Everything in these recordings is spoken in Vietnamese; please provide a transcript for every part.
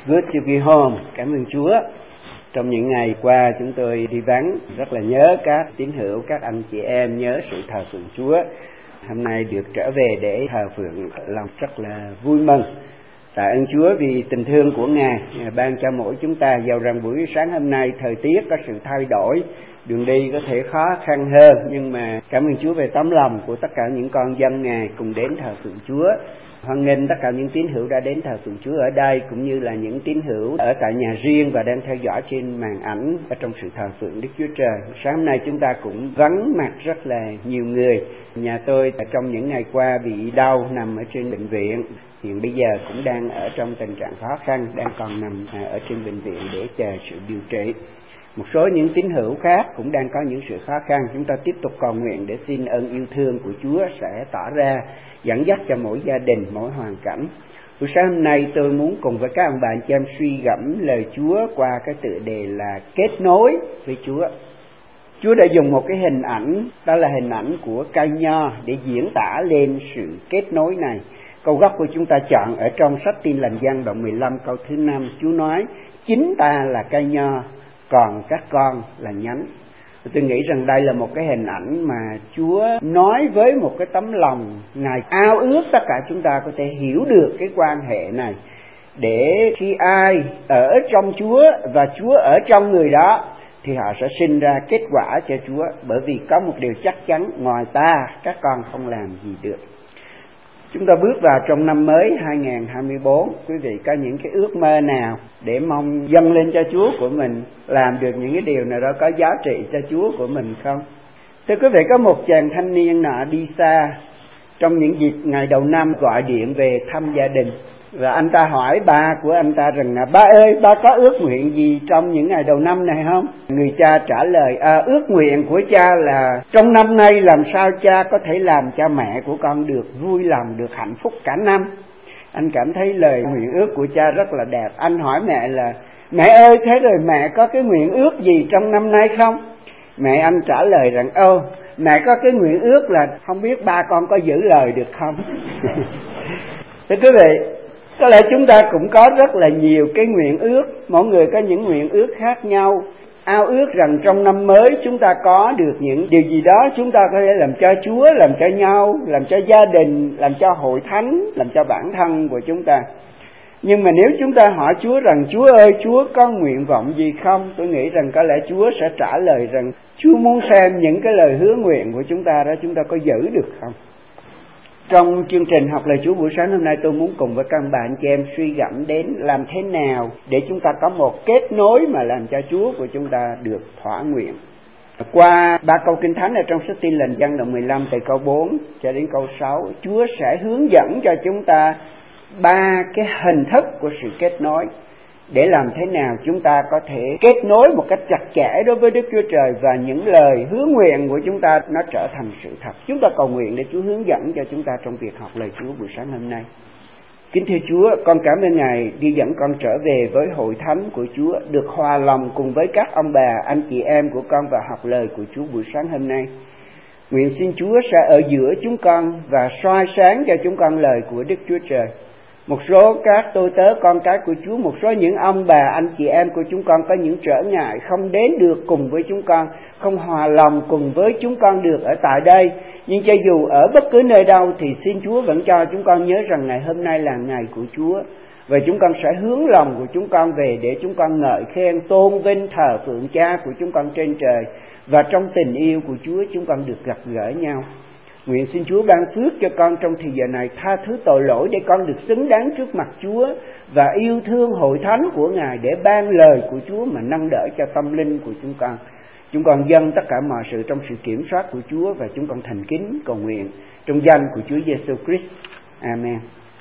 Good to be home. Cảm ơn Chúa. Trong những ngày qua chúng tôi đi vắng, rất là nhớ các tín hữu, các anh chị em, nhớ sự thờ phượng Chúa. Hôm nay được trở về để thờ phượng, lòng rất là vui mừng. Tạ ơn Chúa vì tình thương của Ngài ban cho mỗi chúng ta. Dầu rằng buổi sáng hôm nay thời tiết có sự thay đổi, đường đi có thể khó khăn hơn, nhưng mà cảm ơn Chúa về tấm lòng của tất cả những con dân Ngài cùng đến thờ phượng Chúa. Hoan nghênh tất cả những tín hữu đã đến thờ phượng Chúa ở đây, cũng như là những tín hữu ở tại nhà riêng và đang theo dõi trên màn ảnh ở trong sự thờ phượng Đức Chúa Trời. Sáng hôm nay chúng ta cũng vắng mặt rất là nhiều người. Nhà tôi trong những ngày qua bị đau, nằm ở trên bệnh viện. Hiện bây giờ cũng đang ở trong tình trạng khó khăn, đang còn nằm ở trên bệnh viện để chờ sự điều trị. Một số những tín hữu khác cũng đang có những sự khó khăn. Chúng ta tiếp tục cầu nguyện để xin ơn yêu thương của Chúa sẽ tỏ ra, dẫn dắt cho mỗi gia đình, mỗi hoàn cảnh. Buổi sáng hôm nay tôi muốn cùng với các ông bạn chị em suy gẫm lời Chúa qua cái tựa đề là kết nối với Chúa. Chúa đã dùng một cái hình ảnh, đó là hình ảnh của cây nho để diễn tả lên sự kết nối này. Câu gốc của chúng ta chọn ở trong sách Tin Lành Giăng đoạn 15 câu thứ 5. Chúa nói: chính ta là cây nho, còn các con là nhánh. Tôi nghĩ rằng đây là một cái hình ảnh mà Chúa nói với một cái tấm lòng Ngài ao ước tất cả chúng ta có thể hiểu được cái quan hệ này, để khi ai ở trong Chúa và Chúa ở trong người đó thì họ sẽ sinh ra kết quả cho Chúa. Bởi vì có một điều chắc chắn, ngoài ta các con không làm gì được. Chúng ta bước vào trong năm mới 2024, quý vị có những cái ước mơ nào để mong dâng lên cho Chúa của mình, làm được những cái điều nào đó có giá trị cho Chúa của mình không? Thưa quý vị, có một chàng thanh niên nọ đi xa, trong những dịp ngày đầu năm gọi điện về thăm gia đình. Và anh ta hỏi ba của anh ta rằng là: ba ơi, ba có ước nguyện gì trong những ngày đầu năm này không? Người cha trả lời: ước nguyện của cha là trong năm nay làm sao cha có thể làm cho mẹ của con được vui lòng, được hạnh phúc cả năm. Anh cảm thấy lời nguyện ước của cha rất là đẹp. Anh hỏi mẹ là: mẹ ơi, thế rồi mẹ có cái nguyện ước gì trong năm nay không? Mẹ anh trả lời rằng: mẹ có cái nguyện ước là không biết ba con có giữ lời được không. Thưa quý vị, có lẽ chúng ta cũng có rất là nhiều cái nguyện ước, mỗi người có những nguyện ước khác nhau. Ao ước rằng trong năm mới chúng ta có được những điều gì đó chúng ta có thể làm cho Chúa, làm cho nhau, làm cho gia đình, làm cho hội thánh, làm cho bản thân của chúng ta. Nhưng mà nếu chúng ta hỏi Chúa rằng: Chúa ơi, Chúa có nguyện vọng gì không? Tôi nghĩ rằng có lẽ Chúa sẽ trả lời rằng Chúa muốn xem những cái lời hứa nguyện của chúng ta đó chúng ta có giữ được không. Trong chương trình học lời Chúa buổi sáng hôm nay, tôi muốn cùng với các bạn chị em suy gẫm đến làm thế nào để chúng ta có một kết nối mà làm cho Chúa của chúng ta được thỏa nguyện. Qua 3 câu Kinh Thánh ở trong sách Tin Lành Giăng đoạn 15 từ câu 4 cho đến câu 6, Chúa sẽ hướng dẫn cho chúng ta 3 cái hình thức của sự kết nối, để làm thế nào chúng ta có thể kết nối một cách chặt chẽ đối với Đức Chúa Trời, và những lời hứa nguyện của chúng ta nó trở thành sự thật. Chúng ta cầu nguyện để Chúa hướng dẫn cho chúng ta trong việc học lời Chúa buổi sáng hôm nay. Kính thưa Chúa, con cảm ơn Ngài đi dẫn con trở về với hội thánh của Chúa, được hòa lòng cùng với các ông bà, anh chị em của con và học lời của Chúa buổi sáng hôm nay. Nguyện xin Chúa sẽ ở giữa chúng con và soi sáng cho chúng con lời của Đức Chúa Trời. Một số các tôi tớ con cái của Chúa, một số những ông bà anh chị em của chúng con có những trở ngại không đến được cùng với chúng con, không hòa lòng cùng với chúng con được ở tại đây. Nhưng cho dù ở bất cứ nơi đâu thì xin Chúa vẫn cho chúng con nhớ rằng ngày hôm nay là ngày của Chúa, và chúng con sẽ hướng lòng của chúng con về để chúng con ngợi khen, tôn vinh, thờ phượng Cha của chúng con trên trời. Và trong tình yêu của Chúa chúng con được gặp gỡ nhau. Nguyện xin Chúa ban phước cho con trong thời giờ này, tha thứ tội lỗi để con được xứng đáng trước mặt Chúa, và yêu thương hội thánh của Ngài để ban lời của Chúa mà nâng đỡ cho tâm linh của chúng con. Chúng con dâng tất cả mọi sự trong sự kiểm soát của Chúa, và chúng con thành kính cầu nguyện trong danh của Chúa Giêsu Christ. Amen.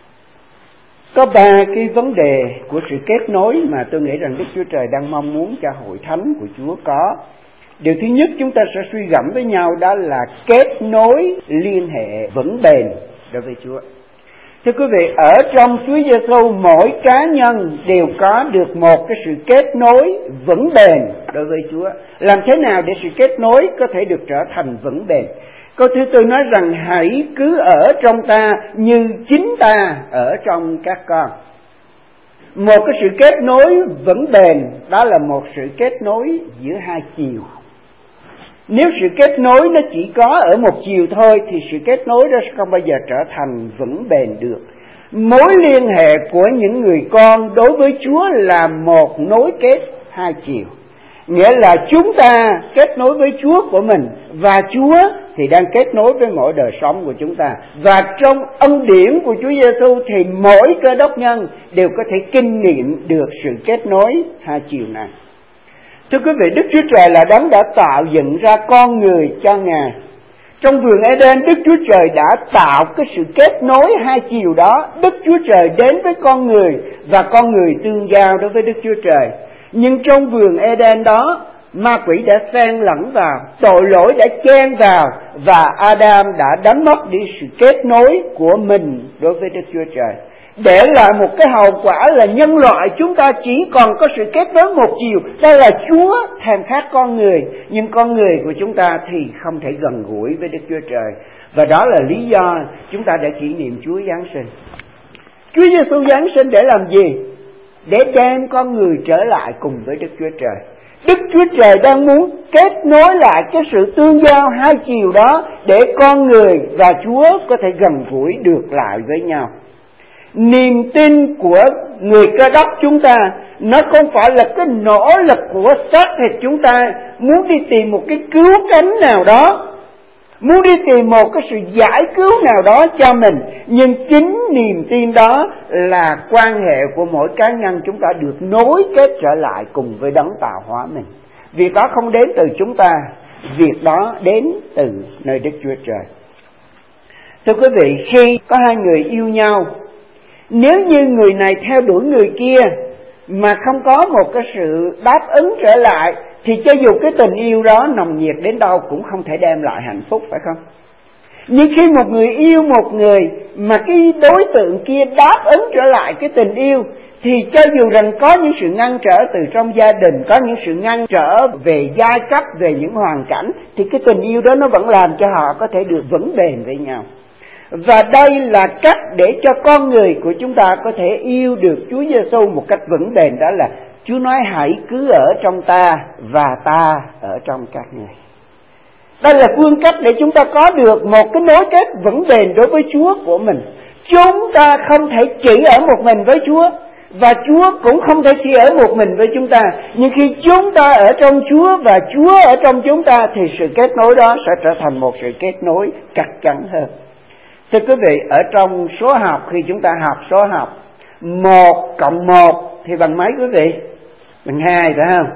Có 3 cái vấn đề của sự kết nối mà tôi nghĩ rằng Đức Chúa Trời đang mong muốn cho hội thánh của Chúa có. Điều thứ nhất chúng ta sẽ suy gẫm với nhau, đó là kết nối liên hệ vững bền đối với Chúa. Thưa quý vị, ở trong Chúa Giêsu, mỗi cá nhân đều có được một cái sự kết nối vững bền đối với Chúa. Làm thế nào để sự kết nối có thể được trở thành vững bền? Câu thứ tư nói rằng: hãy cứ ở trong ta như chính ta ở trong các con. Một cái sự kết nối vững bền, đó là một sự kết nối giữa hai chiều. Nếu sự kết nối nó chỉ có ở một chiều thôi thì sự kết nối đó sẽ không bao giờ trở thành vững bền được. Mối liên hệ của những người con đối với Chúa là một nối kết hai chiều. Nghĩa là chúng ta kết nối với Chúa của mình, và Chúa thì đang kết nối với mỗi đời sống của chúng ta. Và trong ân điển của Chúa Giêsu thì mỗi Cơ Đốc nhân đều có thể kinh nghiệm được sự kết nối hai chiều này. Thưa quý vị, Đức Chúa Trời là đấng đã tạo dựng ra con người cho Ngài. Trong vườn Eden, Đức Chúa Trời đã tạo cái sự kết nối hai chiều đó. Đức Chúa Trời đến với con người và con người tương giao đối với Đức Chúa Trời. Nhưng trong vườn Eden đó, ma quỷ đã xen lẫn vào, tội lỗi đã chen vào, và Adam đã đánh mất đi sự kết nối của mình đối với Đức Chúa Trời. Để lại một cái hậu quả là nhân loại chúng ta chỉ còn có sự kết nối một chiều. Đây là Chúa thèm khát con người, nhưng con người của chúng ta thì không thể gần gũi với Đức Chúa Trời. Và đó là lý do chúng ta đã kỷ niệm Chúa Giáng sinh. Chúa Giêsu Giáng sinh để làm gì? Để đem con người trở lại cùng với Đức Chúa Trời. Đức Chúa Trời đang muốn kết nối lại cái sự tương giao hai chiều đó, để con người và Chúa có thể gần gũi được lại với nhau. Niềm tin của người Cơ Đốc chúng ta, nó không phải là cái nỗ lực của xác thịt chúng ta muốn đi tìm một cái cứu cánh nào đó, muốn đi tìm một cái sự giải cứu nào đó cho mình. Nhưng chính niềm tin đó là quan hệ của mỗi cá nhân chúng ta được nối kết trở lại cùng với đấng tạo hóa mình. Việc đó không đến từ chúng ta, việc đó đến từ nơi Đức Chúa Trời. Thưa quý vị, khi có hai người yêu nhau, nếu như người này theo đuổi người kia mà không có một cái sự đáp ứng trở lại, thì cho dù cái tình yêu đó nồng nhiệt đến đâu cũng không thể đem lại hạnh phúc, phải không? Nhưng khi một người yêu một người mà cái đối tượng kia đáp ứng trở lại cái tình yêu, thì cho dù rằng có những sự ngăn trở từ trong gia đình, có những sự ngăn trở về giai cấp, về những hoàn cảnh, thì cái tình yêu đó nó vẫn làm cho họ có thể được vững bền với nhau. Và đây là cách để cho con người của chúng ta có thể yêu được Chúa Giêsu một cách vững bền. Đó là Chúa nói hãy cứ ở trong ta và ta ở trong các người. Đây là phương cách để chúng ta có được một cái nối kết vững bền đối với Chúa của mình. Chúng ta không thể chỉ ở một mình với Chúa, và Chúa cũng không thể chỉ ở một mình với chúng ta. Nhưng khi chúng ta ở trong Chúa và Chúa ở trong chúng ta, thì sự kết nối đó sẽ trở thành một sự kết nối chắc chắn hơn. Thưa quý vị, ở trong số học, khi chúng ta học số học, 1 cộng 1 thì bằng mấy quý vị? Bằng 2, phải không?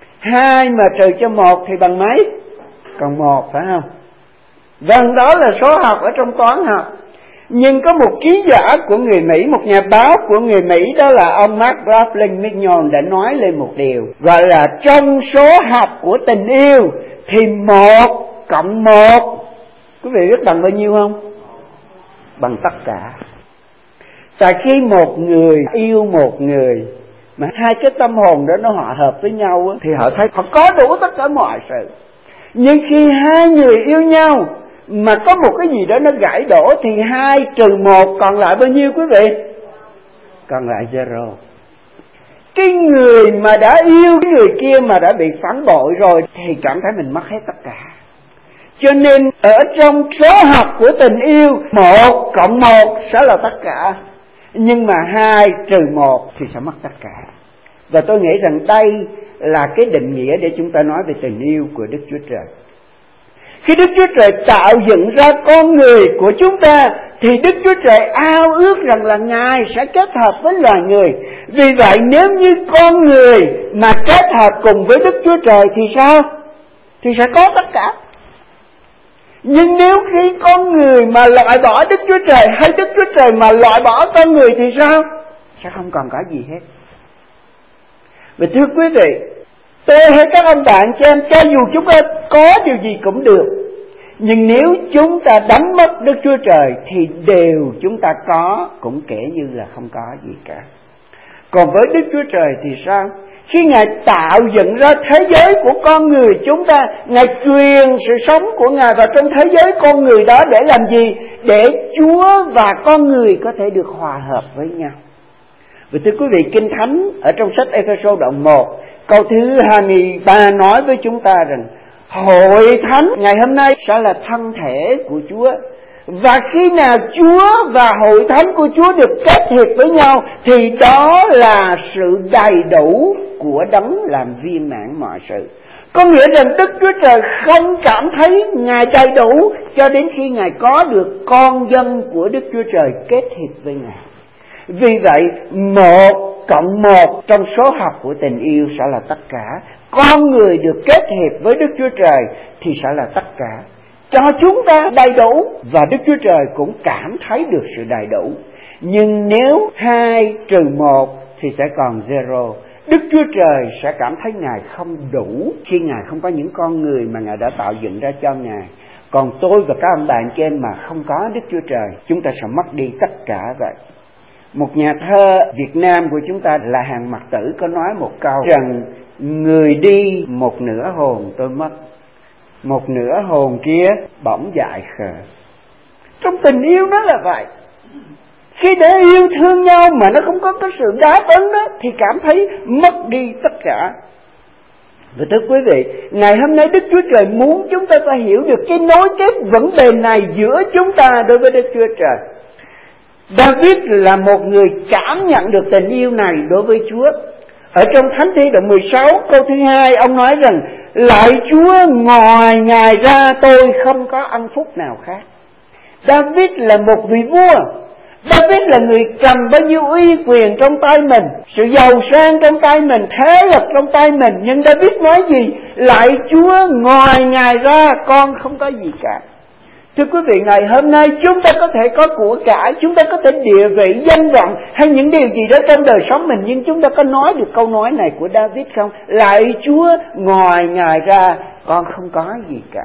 2 mà trừ cho 1 thì bằng mấy? Còn 1, phải không? Vâng, đó là số học ở trong toán học. Nhưng có một ký giả của người Mỹ, một nhà báo của người Mỹ, đó là ông Mark Raffling Mignon, đã nói lên một điều, gọi là trong số học của tình yêu thì 1 cộng 1, quý vị biết bằng bao nhiêu không? Bằng tất cả. Tại khi một người yêu một người mà hai cái tâm hồn đó nó hòa hợp với nhau, thì họ thấy họ có đủ tất cả mọi sự. Nhưng khi hai người yêu nhau mà có một cái gì đó nó gãy đổ, thì 2 trừ 1 còn lại bao nhiêu quý vị? Còn lại 0. Cái người mà đã yêu cái người kia mà đã bị phản bội rồi thì cảm thấy mình mất hết tất cả. Cho nên ở trong số học của tình yêu, 1 cộng 1 sẽ là tất cả, nhưng mà 2 trừ 1 thì sẽ mất tất cả. Và tôi nghĩ rằng đây là cái định nghĩa để chúng ta nói về tình yêu của Đức Chúa Trời. Khi Đức Chúa Trời tạo dựng ra con người của chúng ta, thì Đức Chúa Trời ao ước rằng là Ngài sẽ kết hợp với loài người. Vì vậy nếu như con người mà kết hợp cùng với Đức Chúa Trời thì sao? Thì sẽ có tất cả. Nhưng nếu khi con người mà loại bỏ Đức Chúa Trời, hay Đức Chúa Trời mà loại bỏ con người thì sao? Sẽ không còn có gì hết. Và thưa quý vị, tôi hay các ông bạn cho em, cho dù chúng ta có điều gì cũng được, nhưng nếu chúng ta đánh mất Đức Chúa Trời thì đều chúng ta có cũng kể như là không có gì cả. Còn với Đức Chúa Trời thì sao? Khi Ngài tạo dựng ra thế giới của con người chúng ta, Ngài truyền sự sống của Ngài vào trong thế giới con người đó để làm gì? Để Chúa và con người có thể được hòa hợp với nhau. Và thưa quý vị, Kinh Thánh ở trong sách Ê-phê-sô đoạn 1 câu thứ 23 nói với chúng ta rằng hội thánh ngày hôm nay sẽ là thân thể của Chúa. Và khi nào Chúa và hội thánh của Chúa được kết hiệp với nhau thì đó là sự đầy đủ của Đấng làm viên mãn mọi sự. Có nghĩa rằng Đức Chúa Trời không cảm thấy Ngài đầy đủ cho đến khi Ngài có được con dân của Đức Chúa Trời kết hiệp với Ngài. Vì vậy 1+1 trong số học của tình yêu sẽ là tất cả. Con người được kết hiệp với Đức Chúa Trời thì sẽ là tất cả, cho chúng ta đầy đủ, và Đức Chúa Trời cũng cảm thấy được sự đầy đủ. Nhưng nếu 2+1 thì sẽ còn 0. Đức Chúa Trời sẽ cảm thấy Ngài không đủ khi Ngài không có những con người mà Ngài đã tạo dựng ra cho Ngài. Còn tôi và các ông bạn trên mà không có Đức Chúa Trời, chúng ta sẽ mất đi tất cả vậy. Một nhà thơ Việt Nam của chúng ta là Hàn Mặc Tử có nói một câu rằng người đi một nửa hồn tôi mất, một nửa hồn kia bỗng dại khờ. Trong tình yêu nó là vậy. Khi để yêu thương nhau mà nó không có cái sự đáp ứng đó thì cảm thấy mất đi tất cả. Và thưa quý vị, ngày hôm nay Đức Chúa Trời muốn chúng ta phải hiểu được cái nối kết vững bền này giữa chúng ta đối với Đức Chúa Trời. David là một người cảm nhận được tình yêu này đối với Chúa. Ở trong Thánh Thi đoạn 16 câu thứ 2, ông nói rằng lạy Chúa, ngoài Ngài ra tôi không có ân phúc nào khác. David là một vị vua. David là người cầm bao nhiêu uy quyền trong tay mình, sự giàu sang trong tay mình, thế lực trong tay mình. Nhưng David nói gì? Lạy Chúa, ngoài Ngài ra con không có gì cả. Thưa quý vị, ngày hôm nay chúng ta có thể có của cải, chúng ta có thể địa vị, danh vọng hay những điều gì đó trong đời sống mình, nhưng chúng ta có nói được câu nói này của David không? Lạy Chúa, ngoài Ngài ra con không có gì cả.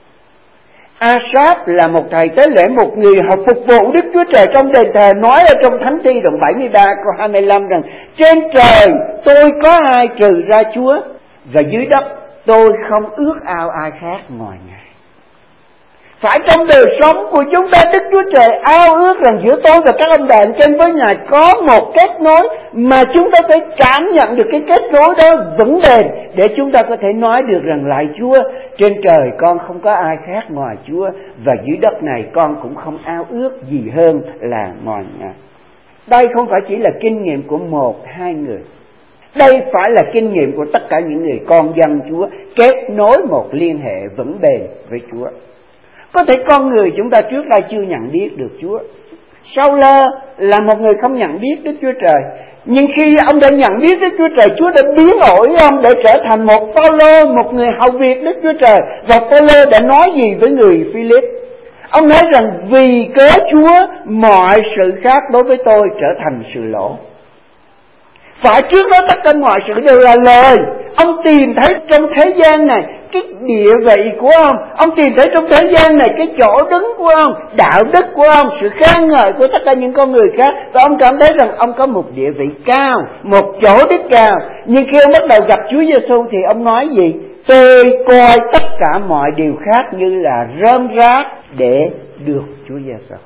Asaph là một thầy tế lễ, một người học phục vụ Đức Chúa Trời trong đền thờ, nói ở trong Thánh Thi đoạn 73 câu 25 rằng trên trời tôi có ai trừ ra Chúa, và dưới đất tôi không ước ao ai khác ngoài Ngài. Phải trong đời sống của chúng ta, Đức Chúa Trời ao ước rằng giữa tôi và các ông bạn trên với Ngài có một kết nối mà chúng ta phải cảm nhận được cái kết nối đó vững bền để chúng ta có thể nói được rằng lạy Chúa, trên trời con không có ai khác ngoài Chúa, và dưới đất này con cũng không ao ước gì hơn là ngoài Ngài. Đây không phải chỉ là kinh nghiệm của 1-2 người. Đây phải là kinh nghiệm của tất cả những người con dân Chúa, kết nối một liên hệ vững bền với Chúa. Có thể con người chúng ta trước đây chưa nhận biết được Chúa. Saul là một người không nhận biết Đức Chúa Trời. Nhưng khi ông đã nhận biết Đức Chúa Trời, Chúa đã biến đổi ông để trở thành một Phaolô, một người hầu việc Đức Chúa Trời. Và Phaolô đã nói gì với người Philip? Ông nói rằng vì cớ Chúa mọi sự khác đối với tôi trở thành sự lỗ. Phải trước đó tất cả mọi sự đều là lời. Ông tìm thấy trong thế gian này cái địa vị của ông tìm thấy trong thế gian này cái chỗ đứng của ông, đạo đức của ông, sự khen ngợi của tất cả những con người khác. Và ông cảm thấy rằng ông có một địa vị cao, một chỗ đích cao. Nhưng khi ông bắt đầu gặp Chúa Giêsu thì ông nói gì? Tôi coi tất cả mọi điều khác như là rơm rác để được Chúa Giêsu.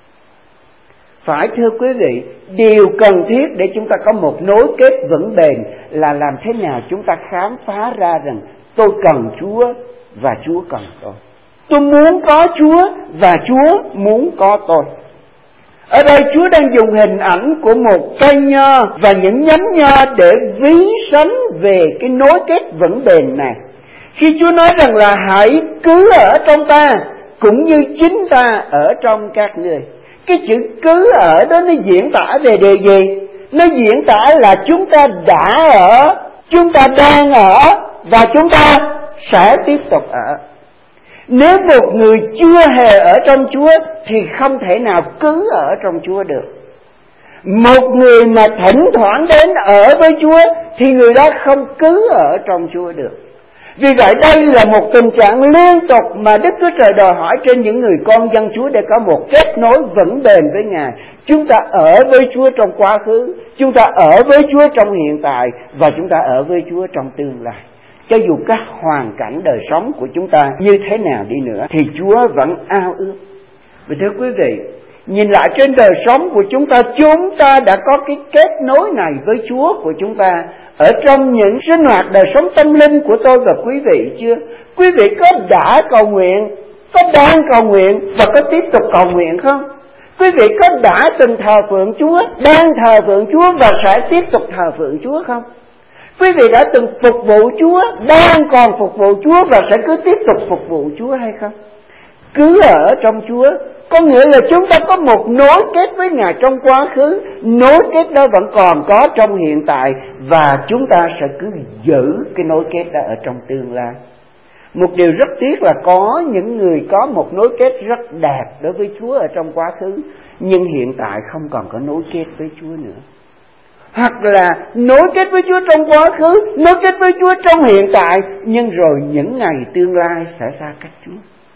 Phải thưa quý vị, điều cần thiết để chúng ta có một nối kết vững bền là làm thế nào chúng ta khám phá ra rằng tôi cần Chúa và Chúa cần tôi. Tôi muốn có Chúa và Chúa muốn có tôi. Ở đây Chúa đang dùng hình ảnh của một cây nho và những nhánh nho để ví sánh về cái nối kết vững bền này. Khi Chúa nói rằng là hãy cứ ở trong ta cũng như chính ta ở trong các ngươi. Cái chữ cứ ở đó nó diễn tả về điều gì? Nó diễn tả là chúng ta đã ở, chúng ta đang ở và chúng ta sẽ tiếp tục ở. Nếu một người chưa hề ở trong Chúa thì không thể nào cứ ở trong Chúa được. Một người mà thỉnh thoảng đến ở với Chúa thì người đó không cứ ở trong Chúa được. Vì vậy đây là một tình trạng liên tục mà Đức Chúa Trời đòi hỏi trên những người con dân Chúa để có một kết nối vững bền với Ngài. Chúng ta ở với Chúa trong quá khứ, chúng ta ở với Chúa trong hiện tại và chúng ta ở với Chúa trong tương lai. Cho dù các hoàn cảnh đời sống của chúng ta như thế nào đi nữa thì Chúa vẫn ao ước. Và thưa quý vị, Nhìn lại trên đời sống của chúng ta đã có cái kết nối này với Chúa của chúng ta ở trong những sinh hoạt đời sống tâm linh của tôi và quý vị chưa? Quý vị có đã cầu nguyện, có đang cầu nguyện và có tiếp tục cầu nguyện không? Quý vị có đã từng thờ phượng Chúa, đang thờ phượng Chúa và sẽ tiếp tục thờ phượng Chúa không? Quý vị đã từng phục vụ Chúa, đang còn phục vụ Chúa và sẽ cứ tiếp tục phục vụ Chúa hay không? Cứ ở trong Chúa có nghĩa là chúng ta có một nối kết với Ngài trong quá khứ, nối kết đó vẫn còn có trong hiện tại, và chúng ta sẽ cứ giữ cái nối kết đó ở trong tương lai. Một điều rất tiếc là có những người có một nối kết rất đẹp đối với Chúa ở trong quá khứ, nhưng hiện tại không còn có nối kết với Chúa nữa. Hoặc là nối kết với Chúa trong quá khứ, nối kết với Chúa trong hiện tại, nhưng rồi những ngày tương lai sẽ xa cách Chúa.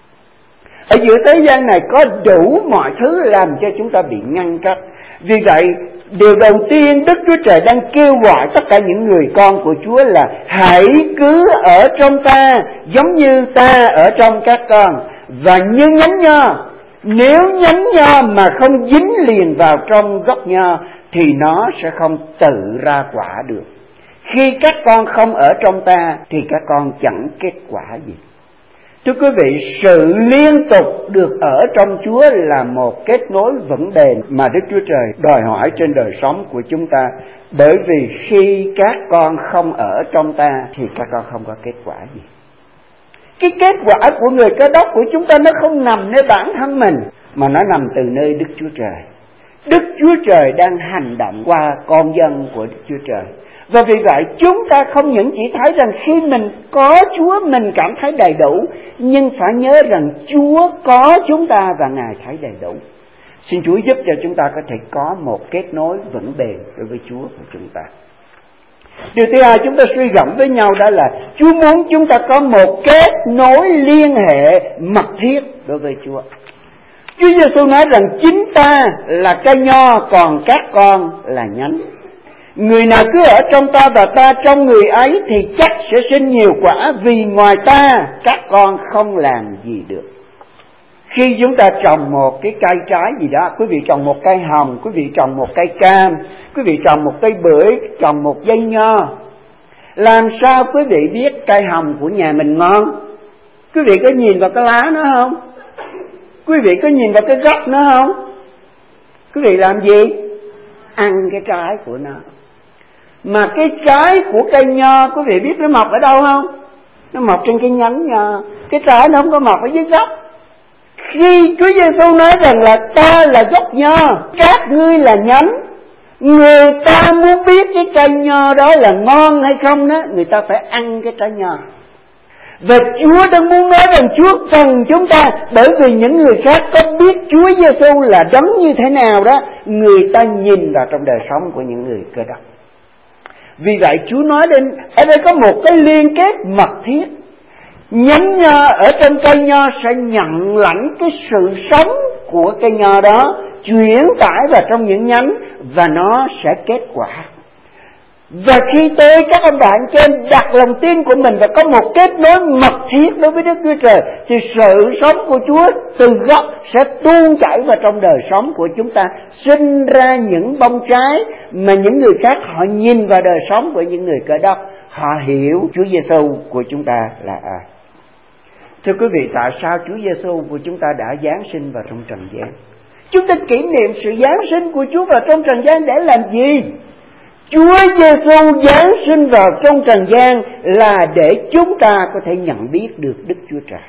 Ở giữa thế gian này có đủ mọi thứ làm cho chúng ta bị ngăn cách. Vì vậy, điều đầu tiên Đức Chúa Trời đang kêu gọi tất cả những người con của Chúa là hãy cứ ở trong ta giống như ta ở trong các con. Và như nhánh nho, nếu nhánh nho mà không dính liền vào trong gốc nho thì nó sẽ không tự ra quả được. Khi các con không ở trong ta thì các con chẳng kết quả gì. Thưa quý vị, sự liên tục được ở trong Chúa là một kết nối vững bền mà Đức Chúa Trời đòi hỏi trên đời sống của chúng ta. Bởi vì khi các con không ở trong ta thì các con không có kết quả gì. Cái kết quả của người Cơ Đốc của chúng ta nó không nằm nơi bản thân mình, mà nó nằm từ nơi Đức Chúa Trời. Đức Chúa Trời đang hành động qua con dân của Đức Chúa Trời. Và vì vậy chúng ta không những chỉ thấy rằng khi mình có Chúa mình cảm thấy đầy đủ, nhưng phải nhớ rằng Chúa có chúng ta và Ngài thấy đầy đủ. Xin Chúa giúp cho chúng ta có thể có một kết nối vững bền đối với Chúa của chúng ta. Điều thứ hai chúng ta suy gẫm với nhau đó là Chúa muốn chúng ta có một kết nối liên hệ mật thiết đối với Chúa. Chúa Giêsu nói rằng chính ta là cây nho, còn các con là nhánh. Người nào cứ ở trong ta và ta trong người ấy thì chắc sẽ sinh nhiều quả, vì ngoài ta các con không làm gì được. Khi chúng ta trồng một cái cây trái gì đó, quý vị trồng một cây hồng, quý vị trồng một cây cam, quý vị trồng một cây bưởi, trồng một dây nho, làm sao quý vị biết cây hồng của nhà mình ngon? Quý vị có nhìn vào cái lá nó không? Quý vị có nhìn vào cái gốc nó không? Quý vị làm gì? Ăn cái trái của nó. Mà cái trái của cây nho, quý vị biết nó mọc ở đâu không? Nó mọc trên cái nhánh nho. Cái trái nó không có mọc ở dưới gốc. Khi Chúa Giêsu nói rằng là ta là gốc nho, các ngươi là nhánh, người ta muốn biết cái cây nho đó là ngon hay không đó, người ta phải ăn cái trái nho. Và Chúa đang muốn nói rằng Chúa cần chúng ta, bởi vì những người khác có biết Chúa Giêsu là đấng như thế nào đó, người ta nhìn vào trong đời sống của những người Cơ Đốc. Vì vậy Chúa nói đến ở đây có một cái liên kết mật thiết. Nhánh nho ở trong cây nho sẽ nhận lãnh cái sự sống của cây nho đó, chuyển tải vào trong những nhánh và nó sẽ kết quả. Và khi các ông bạn trên đặt lòng tin của mình và có một kết nối mật thiết đối với Đức Chúa Trời, thì sự sống của Chúa từ gốc sẽ tuôn chảy vào trong đời sống của chúng ta, sinh ra những bông trái mà những người khác họ nhìn vào đời sống của những người Cơ Đốc, họ hiểu Chúa Giêsu của chúng ta là ai. Thưa quý vị, tại sao Chúa Giêsu của chúng ta đã giáng sinh vào trong trần gian? Chúng ta kỷ niệm sự giáng sinh của Chúa vào trong trần gian để làm gì? Chúa Giêsu giáng sinh vào trong trần gian là để chúng ta có thể nhận biết được Đức Chúa Trời.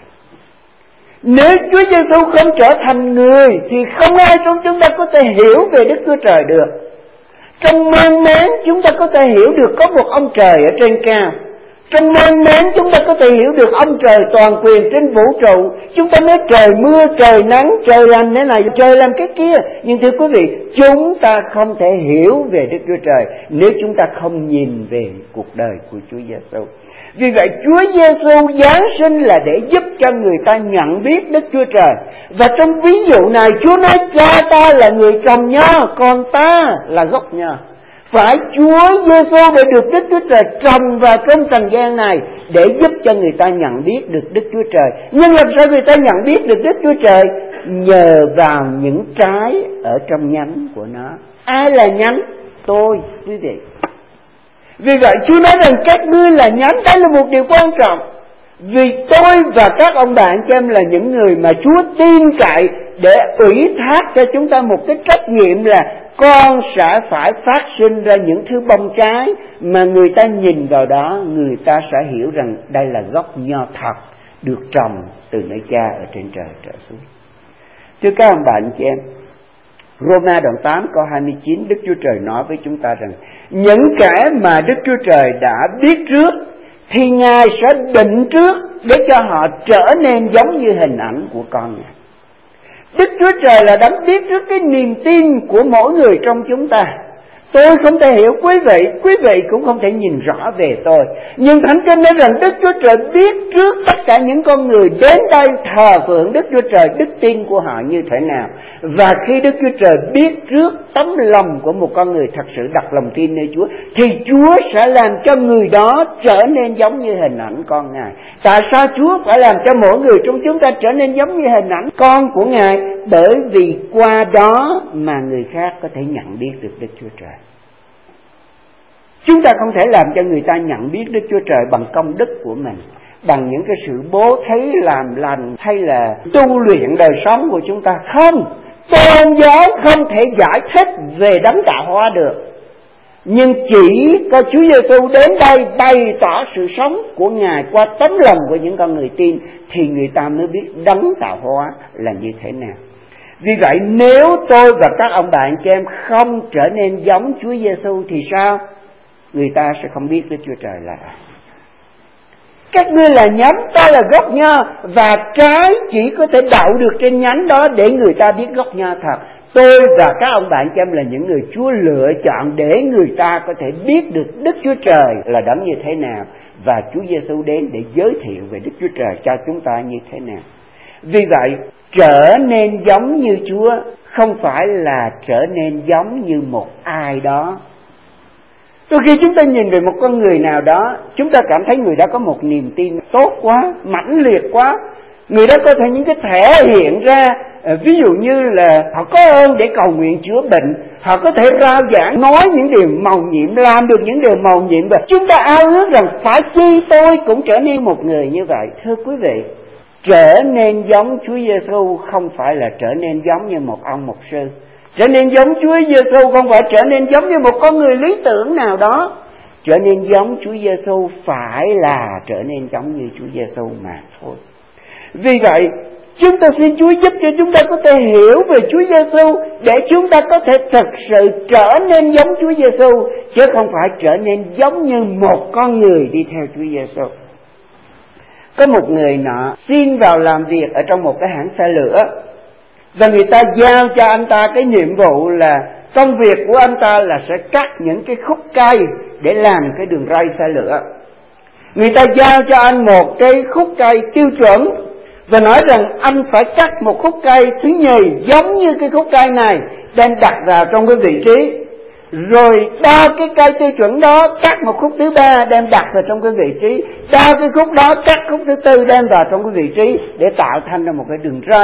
Nếu Chúa Giêsu không trở thành người thì không ai trong chúng ta có thể hiểu về Đức Chúa Trời được. Trong mang máng chúng ta có thể hiểu được có một ông trời ở trên cao. Trong mang máng chúng ta có thể hiểu được ông trời toàn quyền trên vũ trụ. Chúng ta nói trời mưa, trời nắng, trời làm thế này, trời làm cái kia. Nhưng thưa quý vị, chúng ta không thể hiểu về Đức Chúa Trời nếu chúng ta không nhìn về cuộc đời của Chúa Giêsu. Vì vậy Chúa Giêsu giáng sinh là để giúp cho người ta nhận biết Đức Chúa Trời. Và trong ví dụ này Chúa nói cha ta là người trồng nho, còn ta là gốc nho. Phải Chúa Giêsu đã được Đức Chúa Trời trồng vào trong trần gian này để giúp cho người ta nhận biết được Đức Chúa Trời. Nhưng làm sao người ta nhận biết được Đức Chúa Trời? Nhờ vào những trái ở trong nhánh của nó. Ai là nhánh? Tôi, quý vị. Vì vậy Chúa nói rằng các ngươi là nhánh, đó là một điều quan trọng. Vì tôi và các ông bạn cho em là những người mà Chúa tin cậy để ủy thác cho chúng ta một cái trách nhiệm là con sẽ phải phát sinh ra những thứ bông trái mà người ta nhìn vào đó, người ta sẽ hiểu rằng đây là gốc nho thật được trồng từ nơi Cha ở trên trời trở xuống. Thưa các ông bạn chị em, Roma đoạn 8 câu 29, Đức Chúa Trời nói với chúng ta rằng những kẻ mà Đức Chúa Trời đã biết trước thì Ngài sẽ định trước để cho họ trở nên giống như hình ảnh của con Ngài. Đức Chúa Trời là đấng biết trước cái niềm tin của mỗi người trong chúng ta. Tôi không thể hiểu quý vị cũng không thể nhìn rõ về tôi. Nhưng Thánh Kinh nói rằng Đức Chúa Trời biết trước tất cả những con người đến đây thờ phượng Đức Chúa Trời, đức tin của họ như thế nào. Và khi Đức Chúa Trời biết trước tấm lòng của một con người thật sự đặt lòng tin nơi Chúa, thì Chúa sẽ làm cho người đó trở nên giống như hình ảnh con Ngài. Tại sao Chúa phải làm cho mỗi người trong chúng ta trở nên giống như hình ảnh con của Ngài? Bởi vì qua đó mà người khác có thể nhận biết được Đức Chúa Trời. Chúng ta không thể làm cho người ta nhận biết Đức Chúa Trời bằng công đức của mình, bằng những cái sự bố thí làm lành hay là tu luyện đời sống của chúng ta. Không, tôn giáo không thể giải thích về đấng tạo hóa được. Nhưng chỉ có Chúa Giêsu đến đây bày tỏ sự sống của Ngài qua tấm lòng của những con người tin, thì người ta mới biết đấng tạo hóa là như thế nào. Vì vậy nếu tôi và các ông bạn chị em không trở nên giống Chúa Giêsu thì sao? Người ta sẽ không biết Đức Chúa Trời là ai. Các ngươi là nhánh, ta là gốc nho, và trái chỉ có thể đậu được trên nhánh đó để người ta biết gốc nho thật. Tôi và các ông bạn chị em là những người Chúa lựa chọn để người ta có thể biết được Đức Chúa Trời là đấng như thế nào, và Chúa Giêsu đến để giới thiệu về Đức Chúa Trời cho chúng ta như thế nào. Vì vậy, trở nên giống như Chúa không phải là trở nên giống như một ai đó. Đôi khi chúng ta nhìn về một con người nào đó, chúng ta cảm thấy người đó có một niềm tin tốt quá, mãnh liệt quá. Người đó có thể những cái thể hiện ra, ví dụ như là họ có ơn để cầu nguyện chữa bệnh, họ có thể rao giảng nói những điều mầu nhiệm, làm được những điều mầu nhiệm. Và chúng ta ao ước rằng phải chi tôi cũng trở nên một người như vậy. Thưa quý vị, trở nên giống Chúa Giêsu không phải là trở nên giống như một ông mục sư. Trở nên giống Chúa Giêsu không phải trở nên giống như một con người lý tưởng nào đó. Trở nên giống Chúa Giêsu phải là trở nên giống như Chúa Giêsu mà thôi. Vì vậy, chúng ta xin Chúa giúp cho chúng ta có thể hiểu về Chúa Giêsu để chúng ta có thể thực sự trở nên giống Chúa Giêsu, chứ không phải trở nên giống như một con người đi theo Chúa Giêsu. Có một người nọ xin vào làm việc ở trong một cái hãng xe lửa, và người ta giao cho anh ta cái nhiệm vụ là công việc của anh ta là sẽ cắt những cái khúc cây để làm cái đường ray xe lửa. Người ta giao cho anh một cái khúc cây tiêu chuẩn và nói rằng anh phải cắt một khúc cây thứ nhì giống như cái khúc cây này, đem đặt vào trong cái vị trí. Rồi đo cái cây tiêu chuẩn đó, cắt một khúc thứ ba đem đặt vào trong cái vị trí. Đo cái khúc đó, cắt khúc thứ tư đem vào trong cái vị trí để tạo thành ra một cái đường ray.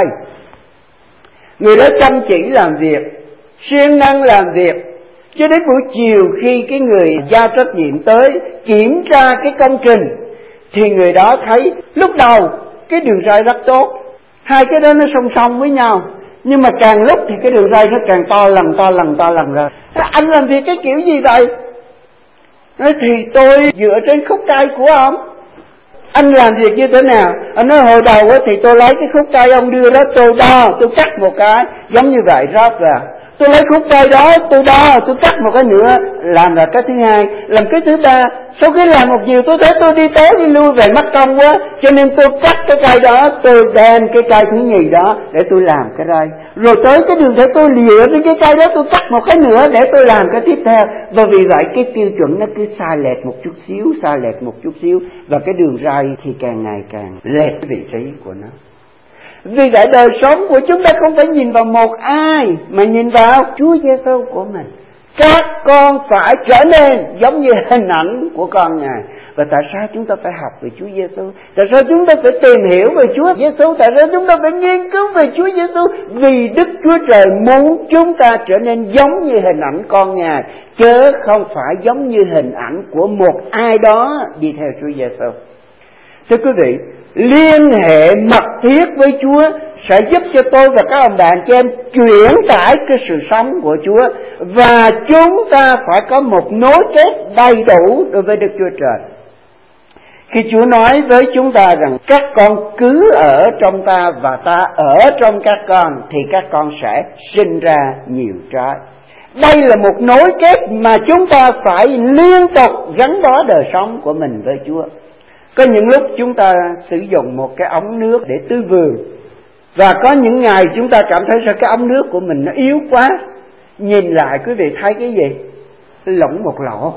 Người đó chăm chỉ làm việc, siêng năng làm việc, cho đến buổi chiều khi cái người giao trách nhiệm tới kiểm tra cái công trình, thì người đó thấy lúc đầu cái đường ray rất tốt, hai cái đó nó song song với nhau, nhưng mà càng lúc thì cái đường ray nó càng to lần rồi. Anh làm việc cái kiểu gì vậy? Nói thì tôi dựa trên khúc cây của ông. Anh làm việc như thế nào? Anh nói hồi đầu thì tôi lấy cái khúc cây ông đưa đó, tôi đo, tôi cắt một cái giống như vậy rót vào. Tôi lấy khúc cây đó, tôi đo, tôi cắt một cái nữa, làm là cái thứ hai, làm cái thứ ba. Sau khi làm một chiều tôi thấy tôi đi tới đi lui về mất công quá, cho nên tôi cắt cái cây đó, tôi đem cái cây thứ nhì đó để tôi làm cái ray. Rồi tới cái đường để tôi lìa với cái cây đó, tôi cắt một cái nữa để tôi làm cái tiếp theo. Và vì vậy cái tiêu chuẩn nó cứ sai lệch một chút xíu, và cái đường ray thì càng ngày càng lệch cái vị trí của nó. Vì vậy đời sống của chúng ta không phải nhìn vào một ai, mà nhìn vào Chúa Giêsu của mình. các con phải trở nên giống như hình ảnh của con Ngài. Và tại sao chúng ta phải học về Chúa Giêsu? Tại sao chúng ta phải tìm hiểu về Chúa Giêsu? Tại sao chúng ta phải nghiên cứu về Chúa Giêsu? Vì Đức Chúa Trời muốn chúng ta trở nên giống như hình ảnh con Ngài, chứ không phải giống như hình ảnh của một ai đó đi theo Chúa Giêsu. Thưa quý vị, liên hệ mật thiết với Chúa sẽ giúp cho tôi và các ông bạn chị em chuyển tải cái sự sống của Chúa, và chúng ta phải có một nối kết đầy đủ đối với Đức Chúa Trời. Khi Chúa nói với chúng ta rằng các con cứ ở trong ta và ta ở trong các con, thì các con sẽ sinh ra nhiều trái. Đây là một nối kết mà chúng ta phải liên tục gắn bó đời sống của mình với Chúa. Có những lúc chúng ta sử dụng một cái ống nước để tưới vườn, và có những ngày chúng ta cảm thấy sao cái ống nước của mình nó yếu quá. Nhìn lại quý vị thấy cái gì? Lỏng một lỗ.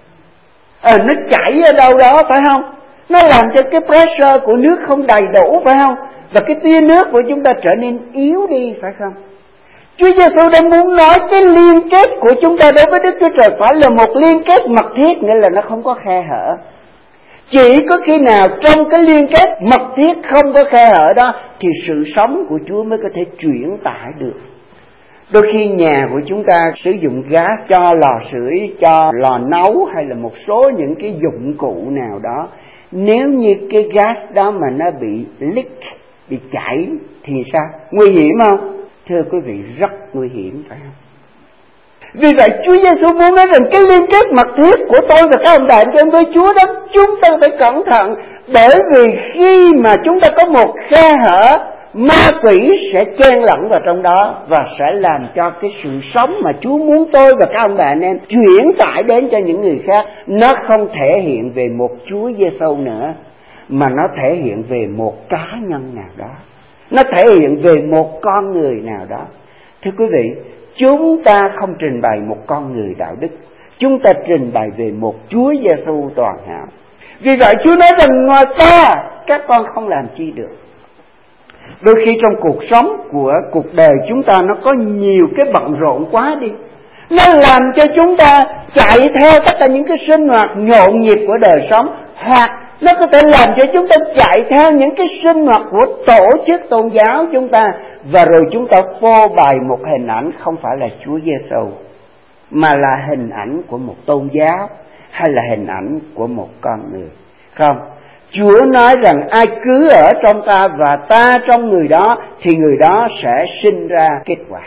Nó chảy ở đâu đó phải không? Nó làm cho cái pressure của nước không đầy đủ phải không? Và cái tia nước của chúng ta trở nên yếu đi phải không? Chúa Giêsu đang muốn nói cái liên kết của chúng ta đối với Đức Chúa Trời phải là một liên kết mật thiết, nghĩa là nó không có khe hở. Chỉ có khi nào trong cái liên kết mật thiết không có khe hở đó thì sự sống của Chúa mới có thể chuyển tải được. Đôi khi nhà của chúng ta sử dụng gas cho lò sưởi, cho lò nấu hay là một số những cái dụng cụ nào đó. Nếu như cái gas đó mà nó bị leak, bị chảy thì sao? Nguy hiểm không? Thưa quý vị, rất nguy hiểm phải không? Vì vậy Chúa Giêsu muốn nói rằng cái liên kết mật thiết của tôi và các ông bạn trên với Chúa đó, chúng ta phải cẩn thận. Bởi vì khi mà chúng ta có một khe hở, ma quỷ sẽ chen lẫn vào trong đó và sẽ làm cho cái sự sống mà Chúa muốn tôi và các ông bạn em chuyển tải đến cho những người khác, nó không thể hiện về một Chúa Giêsu nữa, mà nó thể hiện về một cá nhân nào đó, nó thể hiện về một con người nào đó. Thưa quý vị, chúng ta không trình bày một con người đạo đức, chúng ta trình bày về một Chúa Giêsu toàn hảo. Vì vậy Chúa nói rằng ngoài ta các con không làm chi được. Đôi khi trong cuộc sống của cuộc đời chúng ta nó có nhiều cái bận rộn quá đi, nó làm cho chúng ta chạy theo tất cả những cái sinh hoạt nhộn nhịp của đời sống, hoặc nó có thể làm cho chúng ta chạy theo những cái sinh hoạt của tổ chức tôn giáo chúng ta, và rồi chúng ta phô bày một hình ảnh không phải là Chúa Giêsu, mà là hình ảnh của một tôn giáo hay là hình ảnh của một con người. Không, Chúa nói rằng ai cứ ở trong ta và ta trong người đó thì người đó sẽ sinh ra kết quả.